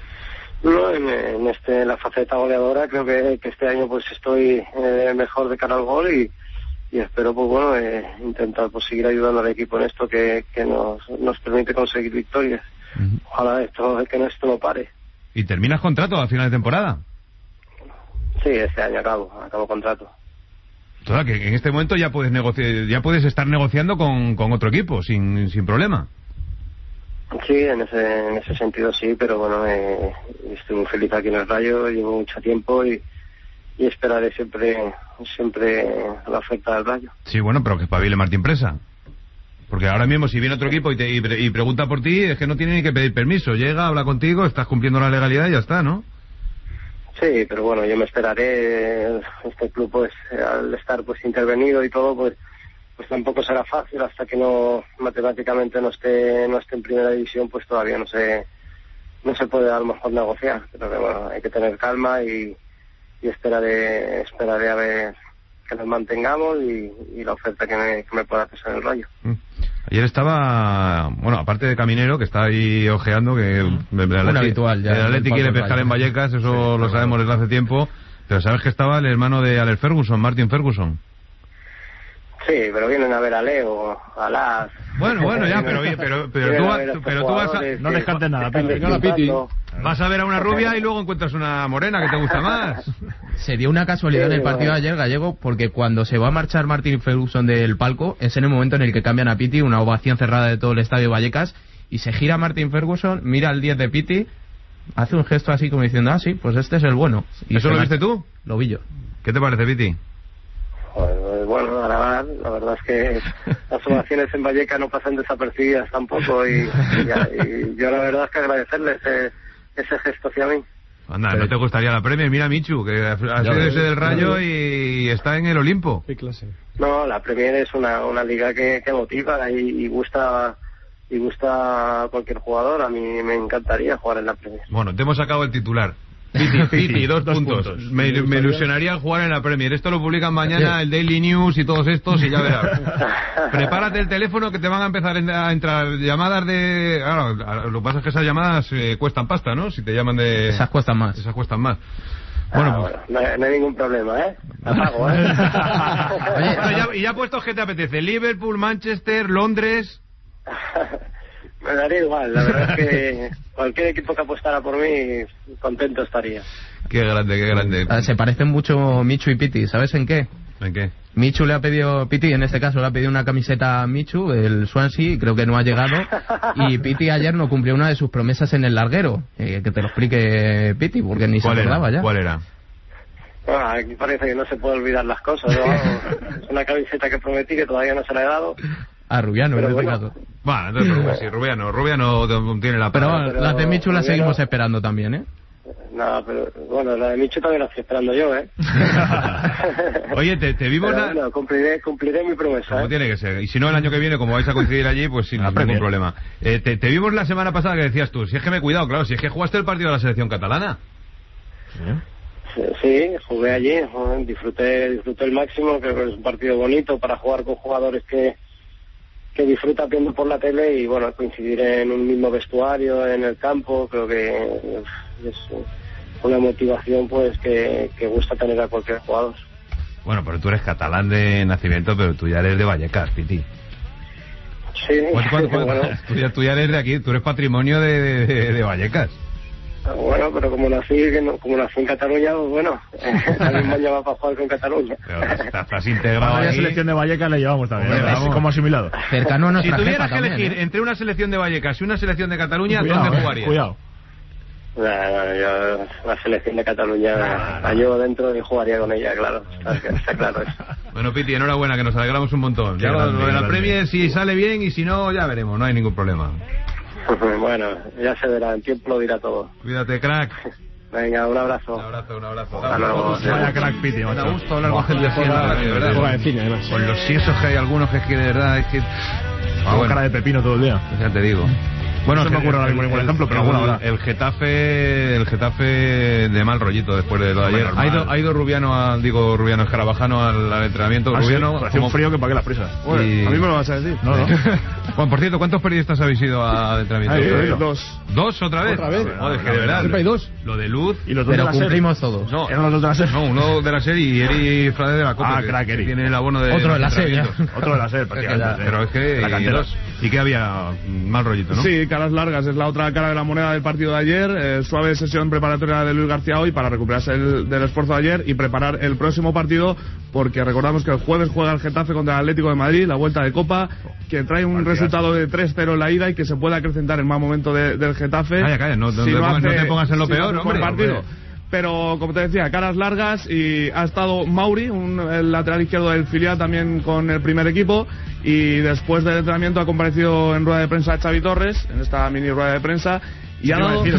No, en, en este en la faceta goleadora creo que, que este año pues estoy eh, mejor de cara al gol y, y espero pues bueno eh, intentar pues seguir ayudando al equipo en esto que, que nos, nos permite conseguir victorias. Ojalá esto, que esto no pare. ¿Y terminas contrato a final de temporada? Sí, este año acabo, acabo contrato. Toda, que en este momento ya puedes negociar, ya puedes estar negociando con, con otro equipo sin, sin problema. Sí, en ese, en ese sentido sí, pero bueno, eh, estoy muy feliz aquí en el Rayo, llevo mucho tiempo y, y esperaré siempre siempre la oferta del Rayo. Sí, bueno, pero que espabile Martín Presa. Porque ahora mismo si viene otro equipo y, te, y, y pregunta por ti, es que no tiene ni que pedir permiso. Llega, habla contigo, estás cumpliendo la legalidad y ya está, ¿no? Sí, pero bueno, yo me esperaré. Este club, pues, al estar pues intervenido y todo, pues pues tampoco será fácil hasta que no matemáticamente no esté no esté en primera división, pues todavía no se no se puede a lo mejor negociar. Pero que, bueno, hay que tener calma y, y esperaré esperaré a ver que nos mantengamos y, y la oferta que me, que me pueda hacer en el Rayo. Mm. Ayer estaba, bueno, aparte de Caminero, que está ahí ojeando, que mm. el Atleti, habitual, ya, el Atleti quiere pescar en Vallecas, eso sí, lo sabemos desde hace tiempo, pero sabes que estaba el hermano de Alex Ferguson, Martin Ferguson. Sí, pero vienen a ver a Leo, a Las... Bueno, bueno, ya, pero, pero, pero, tú, vas, pero tú vas a... No descartes nada, Piti. Vas a ver a una rubia y luego encuentras una morena que te gusta más. Se dio una casualidad en el partido de ayer, Gallego, porque cuando se va a marchar Martin Ferguson del palco, es en el momento en el que cambian a Piti, una ovación cerrada de todo el estadio Vallecas, y se gira Martin Ferguson, mira al diez de Piti, hace un gesto así como diciendo, ah, sí, pues este es el bueno. Y ¿eso lo viste tú? Lo vi yo. ¿Qué te parece, Piti? Bueno, a la, la verdad es que las ovaciones en Vallecas no pasan desapercibidas tampoco y, y, y yo la verdad es que agradecerle ese, ese gesto hacia mí. Anda, ¿no te gustaría la Premier? Mira, Michu, que ha sido ese del Rayo y está en el Olimpo. Qué clase. No, la Premier es una, una liga que, que motiva y, y gusta y gusta a cualquier jugador. A mí me encantaría jugar en la Premier. Bueno, te hemos sacado el titular. Piti, Piti, dos, dos puntos. puntos. Me, me ilusionaría jugar en la Premier. Esto lo publican mañana el Daily News y todos estos y ya verás. Prepárate el teléfono que te van a empezar a entrar llamadas de... Claro, lo que pasa es que esas llamadas eh, cuestan pasta, ¿no? Si te llaman de... Esas cuestan más. Esas cuestan más. Bueno, ah, pues... bueno no, hay, no hay ningún problema, ¿eh? La pago, ¿eh? Oye, bueno, ya, y ya puestos, ¿qué te apetece? Liverpool, Manchester, Londres... Me daría igual, la verdad es que cualquier equipo que apostara por mí, contento estaría. Qué grande, qué grande. Se parecen mucho Michu y Piti, ¿sabes en qué? ¿En qué? Michu le ha pedido, Piti en este caso le ha pedido una camiseta a Michu, el Swansea, creo que no ha llegado, y Piti ayer no cumplió una de sus promesas en el larguero, eh, que te lo explique Piti, porque ni se acordaba ya. ¿Cuál era? Bueno, aquí parece que no se puede olvidar las cosas, ¿no? Es una camiseta que prometí que todavía no se la he dado. A Rubiano, pero en bueno. este caso. Bueno, entonces, sí, Rubiano, Rubiano tiene la pero, palabra. pero las de Michu las seguimos esperando también, ¿eh? No, pero bueno, la de Michu también la estoy esperando yo, ¿eh? Oye, te, te vimos pero, la... bueno, cumpliré, cumpliré mi promesa. Como ¿eh? tiene que ser. Y si no, el año que viene, como vais a coincidir allí, pues sin ningún problema. Eh, te, te vimos la semana pasada que decías tú, si es que me he cuidado, claro, si es que jugaste el partido de la selección catalana. Sí. Sí, jugué allí, disfruté, disfruté el máximo, creo que es un partido bonito para jugar con jugadores que que disfrutas viendo por la tele y bueno, coincidir en un mismo vestuario, en el campo, creo que es una motivación pues que, que gusta tener a cualquier jugador. Bueno, pero tú eres catalán de nacimiento, pero tú ya eres de Vallecas, Piti. Sí. ¿Cuánto, cuánto, cuánto? Bueno. Tú, ya, tú ya eres de aquí, tú eres patrimonio de, de, de Vallecas. Bueno, pero como nací, como nací en Cataluña, pues bueno, también me han llevado para jugar con Cataluña. Pero estás, estás integrado ahí. La selección de Vallecas le llevamos también, Hombre, vamos. Como asimilado. Cercano a nuestra si tuvieras que también, elegir ¿eh? entre una selección de Vallecas y una selección de Cataluña, cuidado, ¿dónde eh, jugarías? Cuidado. No, no, yo la selección de Cataluña ah, la llevo dentro y jugaría con ella, claro, está, está claro eso. Bueno, Piti, enhorabuena, que nos alegramos un montón. Ya grande, lo de la grande. Premier, si sale bien, y si no, ya veremos, no hay ningún problema. Bueno, ya se verá, el tiempo lo dirá todo. Cuídate, crack. Venga, un abrazo. Un abrazo, un abrazo. Hasta luego. Vaya crack, Piti, macho. Me gusta hablar con gente así, de verdad. Juega de cine, además. Con los siesos que hay algunos que es que de verdad es que... Ah, bueno. Cara de pepino todo el día. Ya te digo. Bueno, no se me ocurre ahora mismo ningún ejemplo, pero alguna habrá. El Getafe, el Getafe de mal rollito después de lo de ayer. Ha ido, ha ido Rubiano, a, digo Rubiano Escarabajano al, al entrenamiento. Ah, Rubiano, sí, hacía un frío que pagué las prisas. Bueno, y... A mí me lo vas a decir. No, no. Bueno, por cierto, ¿cuántos periodistas habéis ido al entrenamiento? Ay, dos. ¿Dos otra vez? Otra vez. Joder, que de verdad. Siempre hay dos. Lo de Luz. Y los dos pero de la cumplimos serie. todos. No, eran los dos de la serie. No, uno de la serie y Eri Frade de la Copa. Ah, crack, Eri. Tiene el abono de. Otro de la serie. Otro de la serie, prácticamente. Pero es que. La y, cantera. dos, y que había mal rollito, ¿no? Sí, caras largas es la otra cara de la moneda del partido de ayer. Eh, suave sesión preparatoria de Luis García hoy para recuperarse el, del esfuerzo de ayer y preparar el próximo partido, porque recordamos que el jueves juega el Getafe contra el Atlético de Madrid, la vuelta de Copa, que trae un Partidazo. resultado de tres cero en la ida y que se puede acrecentar el mal momento de, del Getafe. Calla, calla, no, si no, te, no, pongas, hace, no te pongas en lo si peor, no hombre. partido. hombre. pero como te decía, caras largas, y ha estado Mauri, un, el lateral izquierdo del filial, también con el primer equipo, y después del entrenamiento ha comparecido en rueda de prensa Xavi Torres, en esta mini rueda de prensa, y ha dado...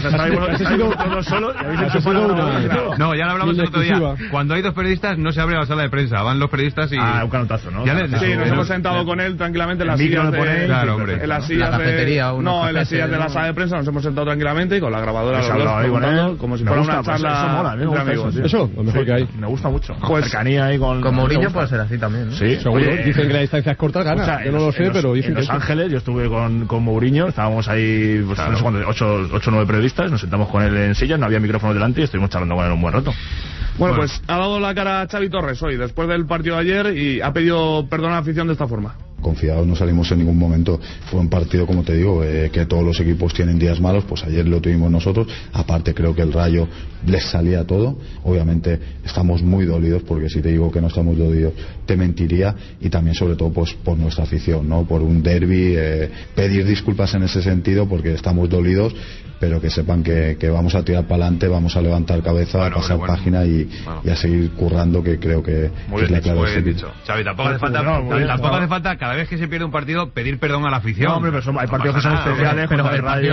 No, ya lo hablamos el otro día. Cuando hay dos periodistas no se abre la sala de prensa, van los periodistas y... Ah, un canotazo, ¿no? Ya les... Sí, nos hemos sentado con él tranquilamente en las sillas de... Claro, hombre. En las sillas de... No, en las sillas de la sala de prensa nos hemos sentado tranquilamente y con la grabadora los dos preguntando, como si fuera una charla entre amigos. Eso, lo mejor que hay. Me gusta mucho. Pues cercanía ahí con... Con Mourinho puede ser así también, ¿no? Sí, seguro. Dicen que la distancia es corta, gana. Yo no lo sé, pero dicen que... En Los Ángeles yo estuve con Mourinho, estábamos ahí, pues no sé cuántos, ocho o nueve periodistas, nos sentamos con él en sillas, no había micrófono delante y estuvimos charlando con él un buen rato. Bueno, pues ha dado la cara a Xavi Torres hoy, después del partido de ayer, y ha pedido perdón a la afición de esta forma. Confiados no salimos en ningún momento. Fue un partido, como te digo, eh, que todos los equipos tienen días malos, pues ayer lo tuvimos nosotros. Aparte creo que el Rayo les salía todo. Obviamente estamos muy dolidos, porque si te digo que no estamos dolidos te mentiría, y también sobre todo pues por nuestra afición, ¿no? Por un derbi, eh, pedir disculpas en ese sentido, porque estamos dolidos, pero que sepan que, que vamos a tirar para adelante, vamos a levantar cabeza, bueno, a pasar bueno, página y, bueno. y a seguir currando, que creo que, muy que es la clave. Muy bien dicho. Xavi, tampoco hace falta, no, tampoco tampoco hace falta cada vez que se pierde un partido pedir perdón a la afición. No, hombre, pero son, hay partidos que son especiales, pero el radio,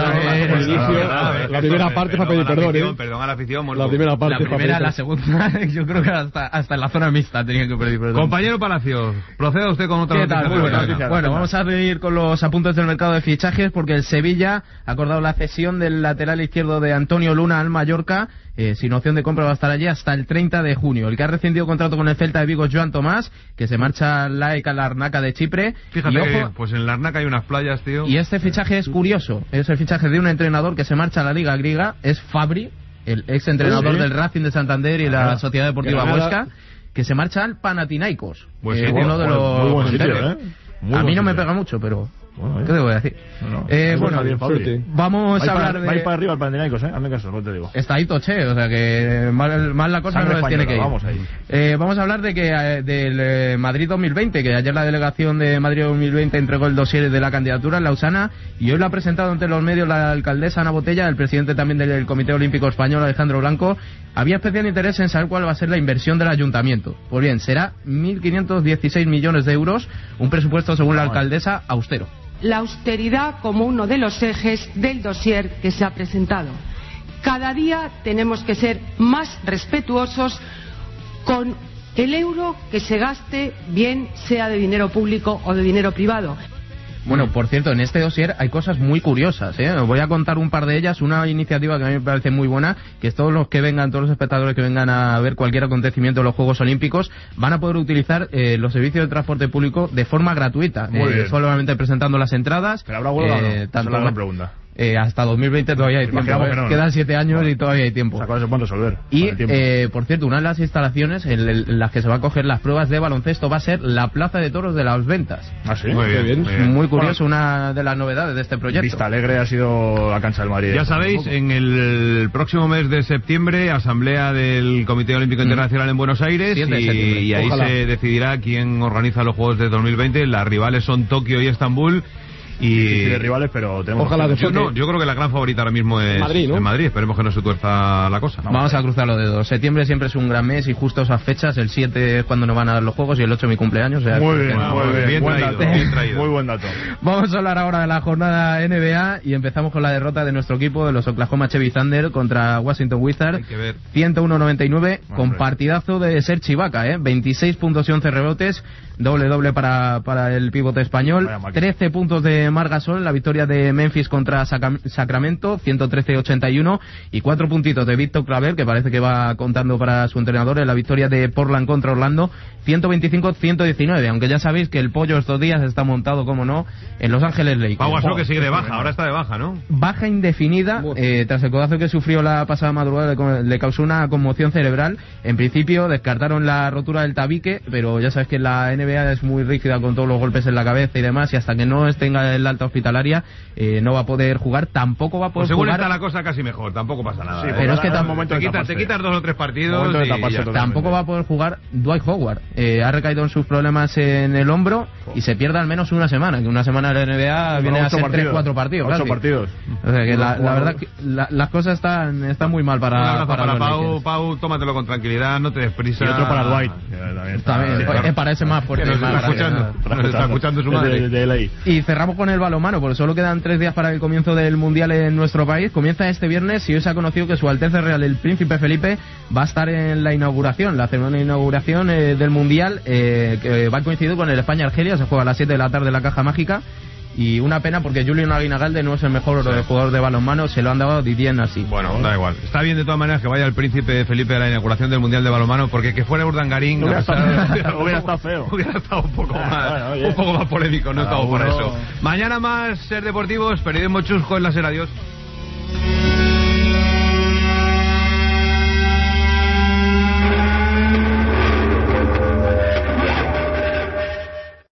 la primera parte para pedir perdón, ¿eh? Perdón a la afición. La primera parte. La primera, la segunda, yo creo que hasta, hasta en la zona mixta tenía que pedir perdón. Compañero Palacios, proceda usted con otra noticia. Muy buena noticia. Bueno, vamos a seguir con los apuntes del mercado de fichajes, porque el Sevilla ha acordado la cesión del lateral izquierdo de Antonio Luna al Mallorca, eh, sin opción de compra. Va a estar allí hasta el treinta de junio. El que ha rescindido contrato con el Celta de Vigo, Joan Tomás, que se marcha al Laek a Larnaca de Chipre. Fíjate, y ojo, pues en Larnaca hay unas playas, tío. Y este fichaje es curioso, es el fichaje de un entrenador que se marcha a la Liga Griega, es Fabri, el ex entrenador ¿Sí? del Racing de Santander y la ah, Sociedad Deportiva Huesca, que se marcha al Panathinaikos, pues eh, sí, uno de muy, los muy buen sitio, ¿eh? Muy a mí no me pega mucho, pero bueno, ¿qué te voy a decir? No, no. Eh, bueno, vamos a hablar de... Va a ir para arriba el Panathinaikos, ¿eh? Hazme caso, no te digo. Está ahí Toché, o sea que mal, mal la cosa no les tiene que ir. Vamos ahí. Eh, vamos a hablar de que eh, del eh, Madrid dos mil veinte, que ayer la delegación de Madrid dos mil veinte entregó el dossier de la candidatura en Lausana, y hoy lo ha presentado ante los medios la alcaldesa Ana Botella, el presidente también del Comité Olímpico Español, Alejandro Blanco. Había especial interés en saber cuál va a ser la inversión del ayuntamiento. Pues bien, será mil quinientos dieciséis millones de euros, un presupuesto, según la alcaldesa, austero. La austeridad como uno de los ejes del dossier que se ha presentado. Cada día tenemos que ser más respetuosos con el euro que se gaste, bien sea de dinero público o de dinero privado. Bueno, por cierto, en este dossier hay cosas muy curiosas, ¿eh? Os voy a contar un par de ellas. Una iniciativa que a mí me parece muy buena, que es todos los que vengan, todos los espectadores que vengan a ver cualquier acontecimiento de los Juegos Olímpicos, van a poder utilizar eh, los servicios de transporte público de forma gratuita, eh, solamente presentando las entradas. ¿Pero habrá huelga eh, o no? tanto Esa es la pregunta. Eh, hasta dos mil veinte todavía hay tiempo, ¿eh? no, Quedan siete años bueno, y todavía hay tiempo. Esa cosa se puede resolver. Y, eh, por cierto, una de las instalaciones en, el, en las que se va a coger las pruebas de baloncesto va a ser la Plaza de Toros de Las Ventas. Ah, sí, muy bien. Muy, bien. muy curioso, bueno, una de las novedades de este proyecto. Vista Alegre ha sido la cancha del Madrid. Ya sabéis, en el próximo mes de septiembre, asamblea del Comité Olímpico mm. Internacional en Buenos Aires, y, y ahí Ojalá. se decidirá quién organiza los Juegos de dos mil veinte. Las rivales son Tokio y Estambul. Y de rivales, pero tenemos Ojalá que... yo, no, yo creo que la gran favorita ahora mismo es Madrid, ¿no? En Madrid. Esperemos que no se tuerza la cosa. Vamos a cruzar los dedos. Septiembre siempre es un gran mes, y justo esas fechas, el siete es cuando nos van a dar los Juegos y el ocho mi cumpleaños. O sea, muy bien, muy bien, bien, buen traído, dato. bien traído. Muy buen dato. Vamos a hablar ahora de la jornada N B A y empezamos con la derrota de nuestro equipo, de los Oklahoma Chevy Thunder, contra Washington Wizards. ciento uno a noventa y nueve, con partidazo de Serge Ibaka, ¿eh? veintiséis puntos y once rebotes, doble doble para, para el pivote español, trece puntos de Marc Gasol, la victoria de Memphis contra Saca- Sacramento, ciento trece a ochenta y uno, y cuatro puntitos de Víctor Claver, que parece que va contando para su entrenador, en la victoria de Portland contra Orlando, ciento veinticinco a ciento diecinueve, aunque ya sabéis que el pollo estos días está montado, como no, en Los Ángeles Lakers. Pau Gasol, que sigue de baja, ahora está de baja, ¿no? Baja indefinida, eh, tras el codazo que sufrió la pasada madrugada, le, le causó una conmoción cerebral. En principio descartaron la rotura del tabique, pero ya sabes que la N B A es muy rígida con todos los golpes en la cabeza y demás, y hasta que no tenga del alta hospitalaria, eh, no va a poder jugar, tampoco va a poder pues según jugar. está la cosa casi mejor, tampoco pasa nada. Sí, ¿eh? pero es que tampoco te, quita, te quitas dos o tres partidos y ya. Tampoco va a poder jugar Dwight Howard. Eh, ha recaído en sus problemas en el hombro y se pierde al menos una semana, que una semana de la N B A viene a ser tres cuatro partidos. Ocho casi. partidos. O sea que la, la verdad que la, las cosas están, están muy mal para, Un abrazo para, para los Pau, Lakers. Pau, tómatelo con tranquilidad, no te des prisa. Y otro para Dwight. También, está, También, sí, eh, para ese más fuerte. Nos más está escuchando, grande. nos está escuchando su madre. De, de L A. Y cerramos con el balonmano, porque solo quedan tres días para el comienzo del Mundial en nuestro país. Comienza este viernes y hoy se ha conocido que Su Alteza Real, el Príncipe Felipe, va a estar en la inauguración, la ceremonia de inauguración eh, del Mundial, eh, que va a coincidir con el España-Argelia. Se juega a las siete de la tarde en la Caja Mágica. Y una pena porque Julián Aguinagalde no es el mejor sí. jugador de balonmano, se lo han dado a Didier Nassi. Bueno, da igual. Está bien de todas maneras que vaya el Príncipe Felipe a la inauguración del Mundial de Balonmano, porque que fuera Urdangarín no hubiera, estado, estado, hubiera estado feo. Hubiera estado un poco más, bueno, oye, un poco más polémico, no estaba por uno... eso. Mañana más Ser Deportivos, periodismo chusco en la Ser. Adiós.